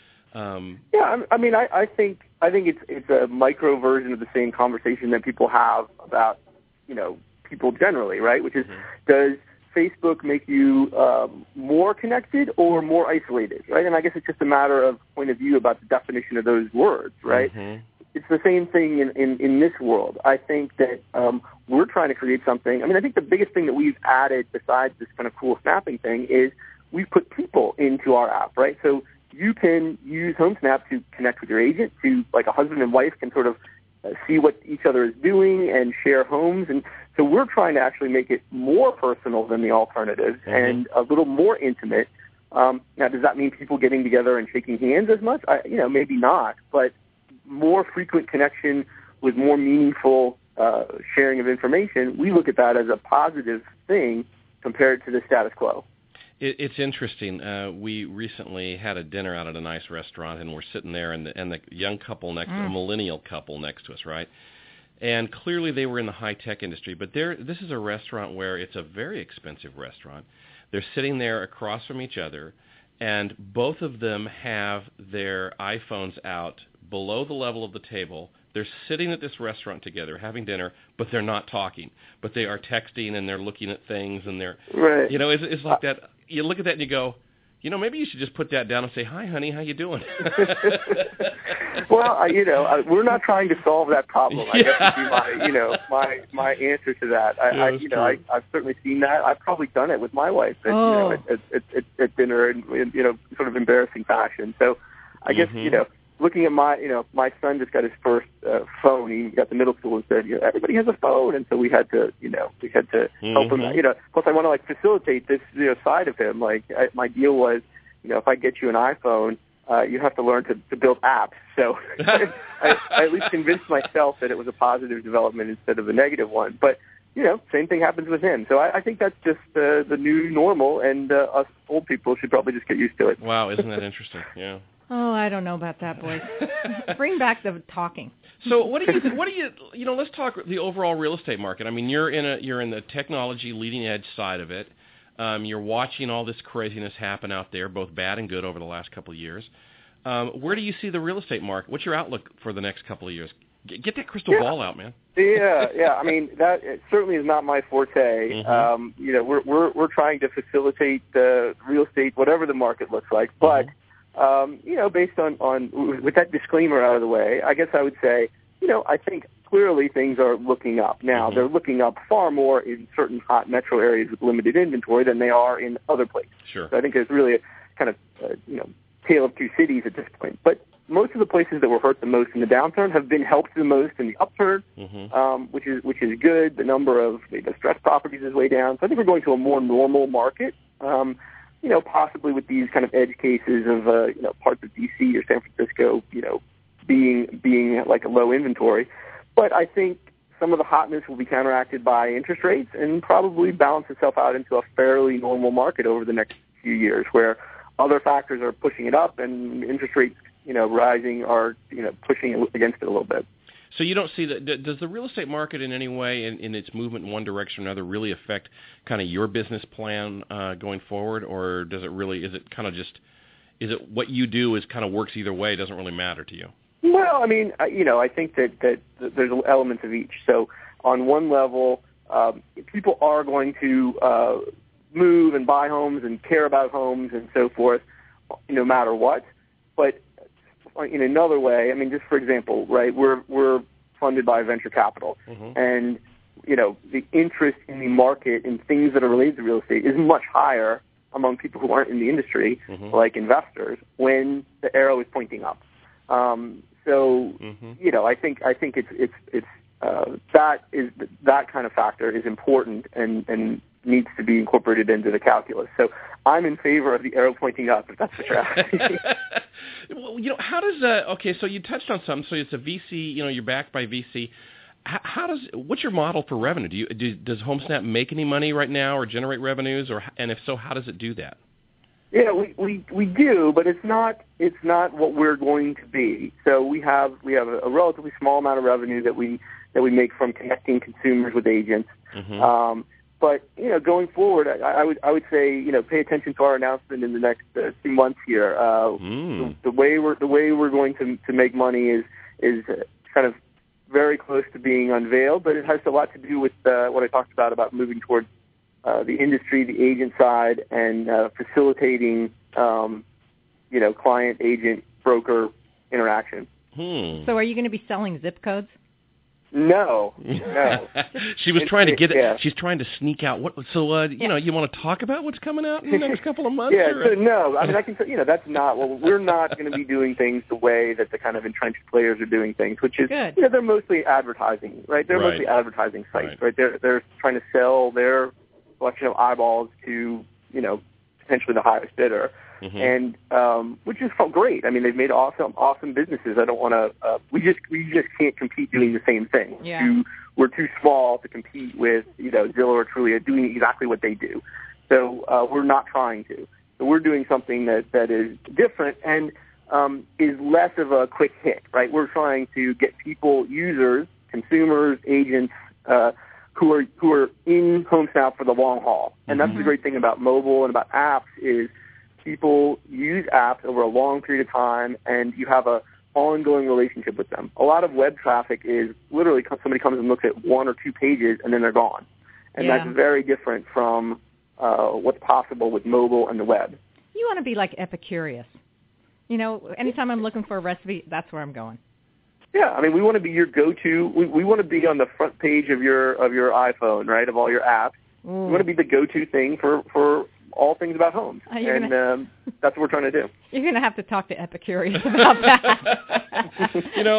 Um, yeah, I, I mean, I, I think I think it's it's a micro version of the same conversation that people have about, you know, people generally, right? Which is, mm-hmm. does Facebook make you um, more connected or more isolated, right? And I guess it's just a matter of point of view about the definition of those words, right? Mm-hmm. It's the same thing in, in, in this world. I think that um, we're trying to create something. I mean, I think the biggest thing that we've added besides this kind of cool snapping thing is we've put people into our app, right? So you can use HomeSnap to connect with your agent, to like a husband and wife can sort of uh, see what each other is doing and share homes. And so we're trying to actually make it more personal than the alternatives, mm-hmm. and a little more intimate. Um, now, does that mean people getting together and shaking hands as much? I, you know, maybe not, but more frequent connection with more meaningful uh, sharing of information, we look at that as a positive thing compared to the status quo. It, it's interesting. Uh, we recently had a dinner out at a nice restaurant, and we're sitting there, and the, and the young couple next, mm. a millennial couple next to us, right? And clearly they were in the high-tech industry, but there, this is a restaurant where it's a very expensive restaurant. They're sitting there across from each other, and both of them have their iPhones out below the level of the table. They're sitting at this restaurant together having dinner, but they're not talking. But they are texting, and they're looking at things, and they're, right. you know, it's, it's like that. You look at that and you go, you know, maybe you should just put that down and say, "Hi, honey, how you doing?" Well, I, you know, I, we're not trying to solve that problem. I yeah. guess would be my, you know, my my answer to that. I, yeah, I you know, I, I've certainly seen that. I've probably done it with my wife at, oh. you know, at, at, at, at dinner in, in, you know, sort of embarrassing fashion. So, I guess mm-hmm. you know, looking at my, you know, my son just got his first uh, phone. He got to middle school and said, you know, everybody has a phone, and so we had to, you know, we had to mm-hmm. help him. You know, plus I want to like facilitate this, you know, side of him. Like I, my deal was, you know, if I get you an iPhone, uh, you have to learn to, to build apps. So I, I at least convinced myself that it was a positive development instead of a negative one. But, you know, same thing happens with him. So I, I think that's just uh, the new normal, and uh, us old people should probably just get used to it. Wow, isn't that interesting? Yeah. Oh, I don't know about that, boys. Bring back the talking. So, what do you, what do you, you know? Let's talk the overall real estate market. I mean, you're in a, you're in the technology leading edge side of it. Um, you're watching all this craziness happen out there, both bad and good, over the last couple of years. Um, where do you see the real estate market? What's your outlook for the next couple of years? Get, get that crystal yeah. ball out, man. yeah, yeah. I mean, that it certainly is not my forte. Mm-hmm. Um, you know, we're we're we're trying to facilitate the real estate, whatever the market looks like. But mm-hmm. um, you know, based on on with that disclaimer out of the way, I guess I would say, you know, I think clearly things are looking up. Now, mm-hmm. they're looking up far more in certain hot metro areas with limited inventory than they are in other places. Sure. So I think there's really a kind of, uh, you know, tale of two cities at this point. But most of the places that were hurt the most in the downturn have been helped the most in the upturn, mm-hmm. um, which is which is good. The number of the distressed properties is way down. So I think we're going to a more normal market. Um, you know, possibly with these kind of edge cases of uh, you know parts of D C or San Francisco, you know, being being like a low inventory. But I think some of the hotness will be counteracted by interest rates and probably balance itself out into a fairly normal market over the next few years, where other factors are pushing it up and interest rates, you know, rising are, you know, pushing against it a little bit. So you don't see that. Does the real estate market in any way, in, in its movement in one direction or another, really affect kind of your business plan uh, going forward, or does it really? Is it kind of just? Is it what you do is kind of works either way? It doesn't really matter to you. Well, I mean, you know, I think that that, that there's elements of each. So on one level, um, people are going to uh, move and buy homes and care about homes and so forth, no matter what. But in another way, I mean, just for example, right, we're we're funded by venture capital, mm-hmm. and you know, the interest in the market in things that are related to real estate is much higher among people who aren't in the industry, mm-hmm. like investors, when the arrow is pointing up. Um, so, mm-hmm. you know, I think I think it's it's it's uh, that is that kind of factor is important and and needs to be incorporated into the calculus. So I'm in favor of the arrow pointing up, if that's what you're asking. Well, you know, how does uh, okay? So you touched on something. So it's a V C. You know, you're backed by V C. How, how does what's your model for revenue? Do you do, does HomeSnap make any money right now, or generate revenues, or and if so, how does it do that? Yeah, we, we, we do, but it's not it's not what we're going to be. So we have we have a, a relatively small amount of revenue that we that we make from connecting consumers with agents. Mm-hmm. Um, But you know, going forward, I, I would I would say you know pay attention to our announcement in the next uh, few months here. Uh, mm. the, the way we're the way we're going to to make money is is kind of very close to being unveiled, but it has a lot to do with uh, what I talked about about moving towards uh, the industry, the agent side, and uh, facilitating um, you know client, agent, broker interaction. Hmm. So, are you going to be selling zip codes? No, no. She was trying to get it. Yeah. She's trying to sneak out. What? So, uh, you know, you want to talk about what's coming out in the next couple of months? Yeah. Or? So no, I mean, I can tell you know that's not. Well, we're not going to be doing things the way that the kind of entrenched players are doing things, which is, Good. you know, they're mostly advertising, right? They're Right. mostly advertising sites, Right. right? They're they're trying to sell their collection of eyeballs to, you know, potentially the highest bidder. Mm-hmm. And um, which is felt great. I mean, they've made awesome, awesome businesses. I don't want to. Uh, we just, we just can't compete doing the same thing. Yeah. Too, we're too small to compete with, you know, Zillow or Trulia doing exactly what they do. So uh, we're not trying to. So we're doing something that that is different and um, is less of a quick hit, right? We're trying to get people, users, consumers, agents, uh, who are who are in HomeSnap for the long haul. And Mm-hmm. that's the great thing about mobile and about apps is people use apps over a long period of time, and you have a ongoing relationship with them. A lot of web traffic is literally somebody comes and looks at one or two pages, and then they're gone. And Yeah. that's very different from uh, what's possible with mobile and the web. You want to be like Epicurious. You know, anytime I'm looking for a recipe, that's where I'm going. Yeah, I mean, we want to be your go-to. We, we want to be on the front page of your of your iPhone, right, of all your apps. Ooh. We want to be the go-to thing for, for all things about homes, Oh, you're and gonna- um, that's what we're trying to do. You're going to have to talk to Epicurious about that. You know,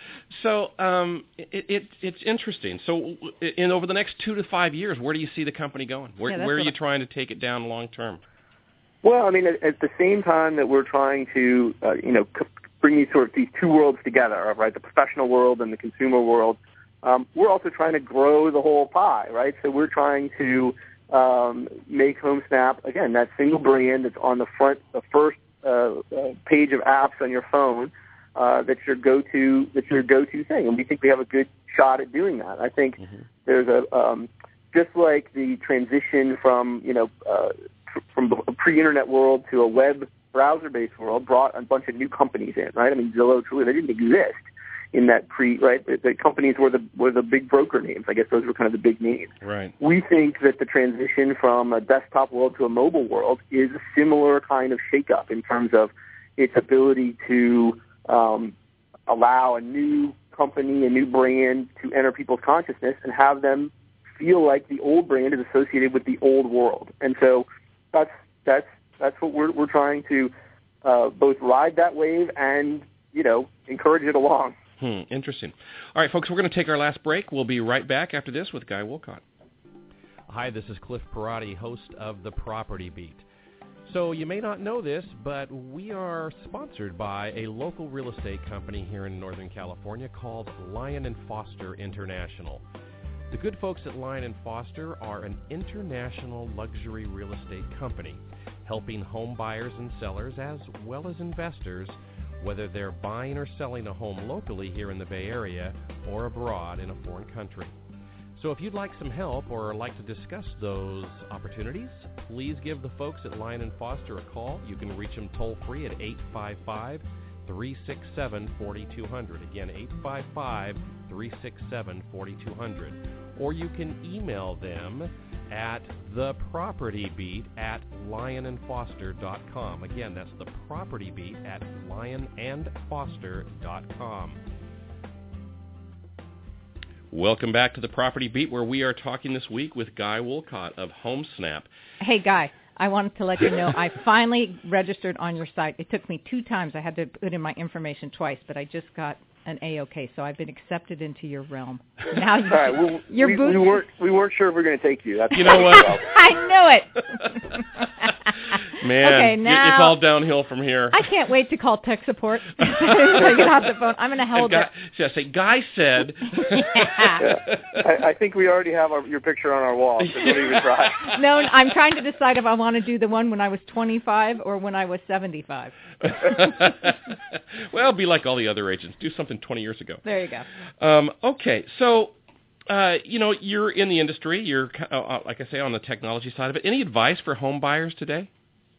so um, it, it, it's interesting. So, in over the next two to five years, where do you see the company going? Where, Yeah, that's where are what you I- trying to take it down long term? Well, I mean, at, at the same time that we're trying to, uh, you know, c- bring these sort of these two worlds together, right, the professional world and the consumer world, um, we're also trying to grow the whole pie, right? So we're trying to um, make HomeSnap, again, that single brand that's on the front, the first uh, uh, page of apps on your phone, uh, that's your go-to, that's your go-to thing. And we think we have a good shot at doing that. I think Mm-hmm. there's a, um, just like the transition from, you know, uh, from a pre-internet world to a web browser-based world brought a bunch of new companies in, right? I mean, Zillow, Trulia, they didn't exist in that pre, right? The, the companies were the were the big broker names. I guess those were kind of the big names. Right. We think that the transition from a desktop world to a mobile world is a similar kind of shakeup in terms of its ability to um, allow a new company, a new brand to enter people's consciousness and have them feel like the old brand is associated with the old world. And so that's that's that's what we're we're trying to uh, both ride that wave and, you know, encourage it along. Hmm, interesting. All right, folks, we're going to take our last break. We'll be right back after this with Guy Wolcott. Hi, this is Cliff Parati, host of The Property Beat. So you may not know this, but we are sponsored by a local real estate company here in Northern California called Lyon and Foster International. The good folks at Lyon and Foster are an international luxury real estate company, helping home buyers and sellers as well as investors, whether they're buying or selling a home locally here in the Bay Area or abroad in a foreign country. So if you'd like some help or like to discuss those opportunities, please give the folks at Lyon and Foster a call. You can reach them toll-free at eight five five, three six seven, four two zero zero. Again, eight five five, three six seven, four two zero zero. Or you can email them at thepropertybeat at lyon and foster dot com. Again, that's thepropertybeat at lyon and foster dot com. Welcome back to the Property Beat, where we are talking this week with Guy Wolcott of HomeSnap. Hey, Guy, I wanted to let you know I finally registered on your site. It took me two times. I had to put in my information twice, but I just got an A-OK, so I've been accepted into your realm. Now you, All right, well, your we, boots. we weren't we weren't sure if we were going to take you. That's You know what? I knew it. Man, okay, now, it's all downhill from here. I can't wait to call tech support. So I get off the phone. I'm going to hold Guy, it. yeah, say, Guy said. Yeah. yeah. I, I think we already have our, your picture on our wall, so don't even try. No, I'm trying to decide if I want to do the one when I was twenty-five or when I was seventy-five. Well, be like all the other agents. Do something twenty years ago. There you go. Um, okay, so, uh, you know, you're in the industry. You're, uh, like I say, on the technology side of it. Any advice for home buyers today?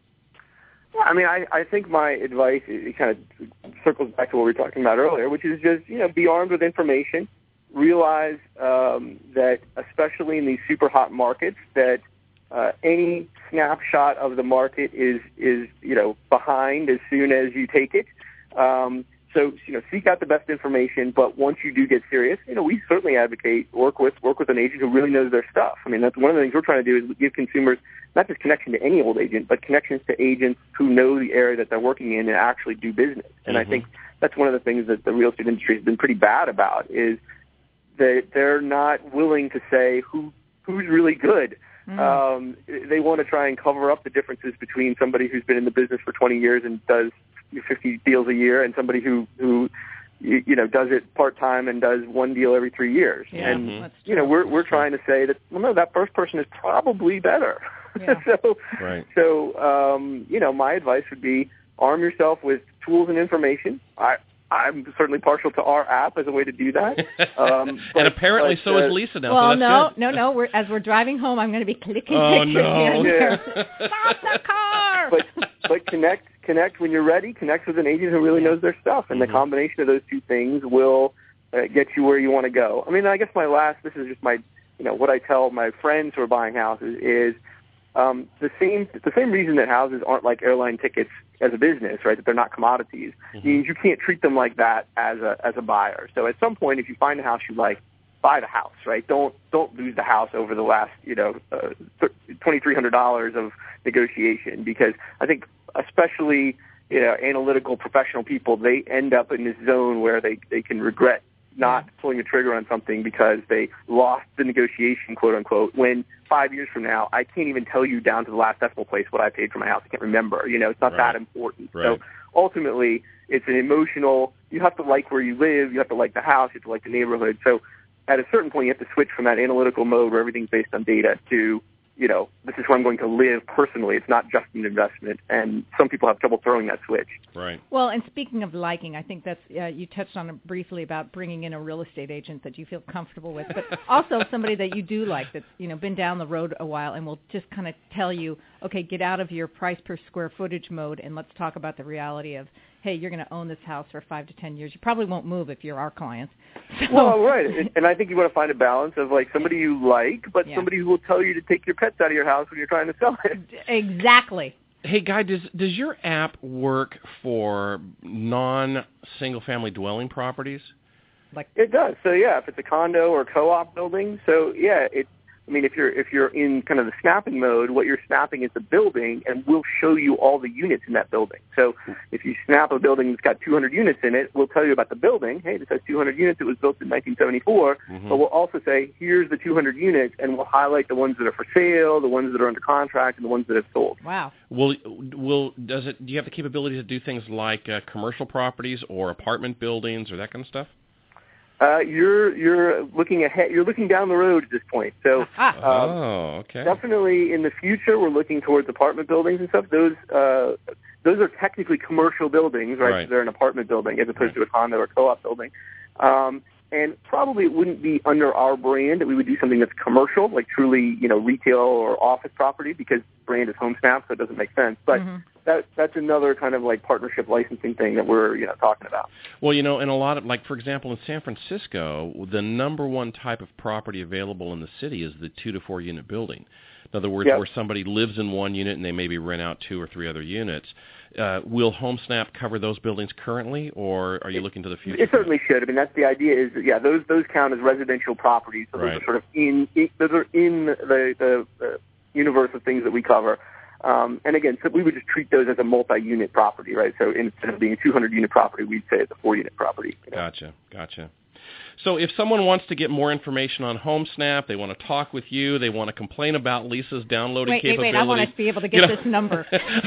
Yeah, I mean, I, I think my advice, it kind of circles back to what we were talking about earlier, which is just, you know, be armed with information. Realize um, that, especially in these super hot markets, that uh, any snapshot of the market is, is, you know, behind as soon as you take it. Um, so, you know, seek out the best information, but once you do get serious, you know, we certainly advocate work with work with an agent who really knows their stuff. I mean, that's one of the things we're trying to do is give consumers not just connection to any old agent, but connections to agents who know the area that they're working in and actually do business. And Mm-hmm. I think that's one of the things that the real estate industry has been pretty bad about is that they're not willing to say who who's really good. Mm. Um, they want to try and cover up the differences between somebody who's been in the business for twenty years and does fifty deals a year and somebody who, who you, you know, does it part-time and does one deal every three years. Yeah, and, mm-hmm. you know, we're we're trying to say that, well, no, that first person is probably better. Yeah. so, right. so um, you know, my advice would be arm yourself with tools and information. I, I'm certainly partial to our app as a way to do that. Um, but, and apparently but, so uh, is Lisa now. Well, so that's no, good. no, no. We're, as we're driving home, I'm going to be clicking Oh, pictures no. here and there. Yeah. Stop the car! But but connect connect when you're ready. Connect with an agent who really knows their stuff, and Mm-hmm. the combination of those two things will uh, get you where you want to go. I mean, I guess my last. This is just my, you know, what I tell my friends who are buying houses is um, the same the same reason that houses aren't like airline tickets as a business, right? That they're not commodities, Mm-hmm. means you can't treat them like that as a as a buyer. So at some point, if you find a house you like, buy the house, right? Don't don't lose the house over the last, you know, uh, twenty-three hundred dollars of negotiation, because I think especially, you know, analytical professional people, they end up in this zone where they, they can regret not pulling a trigger on something because they lost the negotiation, quote unquote, when five years from now, I can't even tell you down to the last decimal place what I paid for my house. I can't remember. You know, it's not Right. that important. Right. So ultimately, it's an emotional, you have to like where you live, you have to like the house, you have to like the neighborhood. So at a certain point, you have to switch from that analytical mode where everything's based on data to, you know, this is where I'm going to live personally. It's not just an investment. And some people have trouble throwing that switch. Right. Well, and speaking of liking, I think that's, uh, you touched on it briefly about bringing in a real estate agent that you feel comfortable with, but also somebody that you do like that's, you know, been down the road a while and will just kind of tell you, okay, get out of your price per square footage mode and let's talk about the reality of, hey, you're going to own this house for five to ten years. You probably won't move if you're our clients. So, Well, right. And I think you want to find a balance of, like, somebody you like, but Yeah. somebody who will tell you to take your pets out of your house when you're trying to sell it. exactly. Hey, Guy, does does your app work for non-single family dwelling properties? Like, It does. So, yeah, if it's a condo or co-op building, so, yeah, it I mean, if you're if you're in kind of the snapping mode, what you're snapping is the building, and we'll show you all the units in that building. So if you snap a building that's got two hundred units in it, we'll tell you about the building. Hey, this has two hundred units. It was built in nineteen seventy-four. Mm-hmm. But we'll also say, here's the two hundred units, and we'll highlight the ones that are for sale, the ones that are under contract, and the ones that have sold. Wow. Will will does it? Do you have the capability to do things like uh, commercial properties or apartment buildings or that kind of stuff? Uh, you're you're looking ahead. You're looking down the road at this point. So, um, oh, okay. Definitely in the future, we're looking towards apartment buildings and stuff. Those uh, those are technically commercial buildings, right? Right. So they're an apartment building as opposed right. to a condo or co-op building. Um, and probably it wouldn't be under our brand that we would do something that's commercial, like truly, you know, retail or office property, because brand is HomeSnap, so it doesn't make sense. But mm-hmm. that that's another kind of like partnership licensing thing that we're, you know, talking about. Well, you know, and a lot of, like, for example, in San Francisco, the number one type of property available in the city is the two to four unit building. In other words, yep. where somebody lives in one unit and they maybe rent out two or three other units. Uh, will HomeSnap cover those buildings currently, or are you looking to the future? It certainly should. I mean, that's the idea. Is that, yeah, those those count as residential properties. So right. those are sort of in, in those are in the, the the universe of things that we cover. Um, and again, so we would just treat those as a multi-unit property, right? So instead of being a two hundred unit property, we'd say it's a four unit property. You know? Gotcha, gotcha. So if someone wants to get more information on HomeSnap, they want to talk with you, they want to complain about Lisa's downloading wait, capability. Wait, wait, I want to be able to get you know, this number.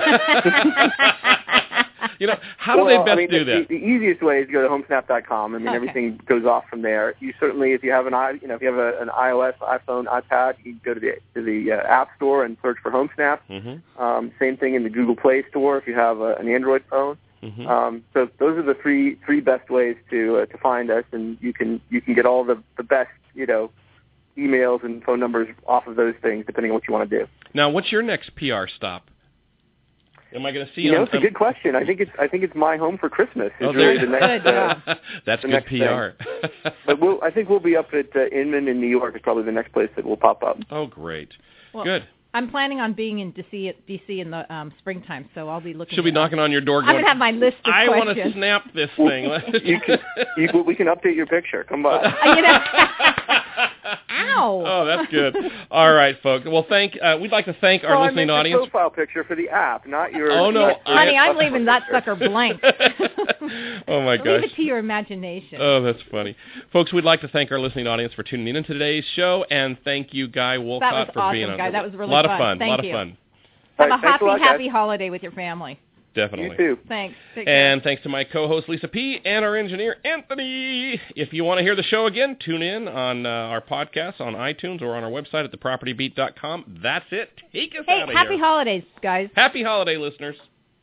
You know, how do well, they best I mean, do the, that? The, the easiest way is to go to homesnap dot com. I mean, okay. everything goes off from there. You certainly, if you have an i, you know, if you have a, an iOS, iPhone, iPad, you can go to the to the uh, App Store and search for HomeSnap. Mm-hmm. Um, same thing in the Google Play Store if you have a, an Android phone. Mm-hmm. Um, so those are the three three best ways to uh, to find us, and you can you can get all the the best, you know, emails and phone numbers off of those things, depending on what you want to do. Now, what's your next P R stop? Am I going to see you? You know, on, it's a good question. I think it's I think it's My Home for Christmas. Is oh, really the next. Uh, That's the good next P R. But we'll, I think we'll be up at uh, Inman in New York. Is probably the next place that will pop up. Oh, great. Well, good. I'm planning on being in D C, D C in the um, springtime, so I'll be looking. She'll be knocking on your door. Going, I'm gonna have my list of I questions. want to snap this thing. you can, you, we can update your picture. Come by. You know? Ow! Oh, that's good. All right, folks. Well, thank. Uh, we'd like to thank our well, listening I meant audience. Your profile picture for the app, not your. Oh no, not your honey, I'm leaving that sucker blank. Oh my gosh. Leave it to your imagination. Oh, that's funny, folks. We'd like to thank our listening audience for tuning in to today's show, and thank you, Guy Wolcott, that was for awesome, being on. Guy. That was really a lot fun. of fun. Thank a lot you. of fun. Have right, a happy, a lot, happy guys. holiday with your family. Definitely. You too. Thanks. Take care. And thanks to my co-host, Lisa P., and our engineer, Anthony. If you want to hear the show again, tune in on uh, our podcast on iTunes or on our website at the property beat dot com. That's it. Take us hey, out of happy here. holidays, guys. Happy holiday, listeners.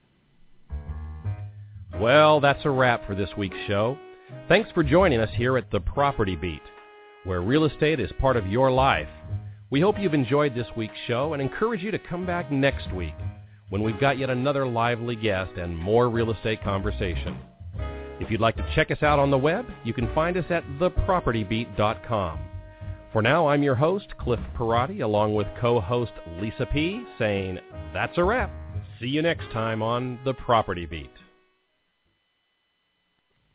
Well, that's a wrap for this week's show. Thanks for joining us here at the Property Beat, where real estate is part of your life. We hope you've enjoyed this week's show and encourage you to come back next week, when we've got yet another lively guest and more real estate conversation. If you'd like to check us out on the web, you can find us at the property beat dot com. For now, I'm your host, Cliff Parati, along with co-host Lisa P., saying that's a wrap. See you next time on The Property Beat.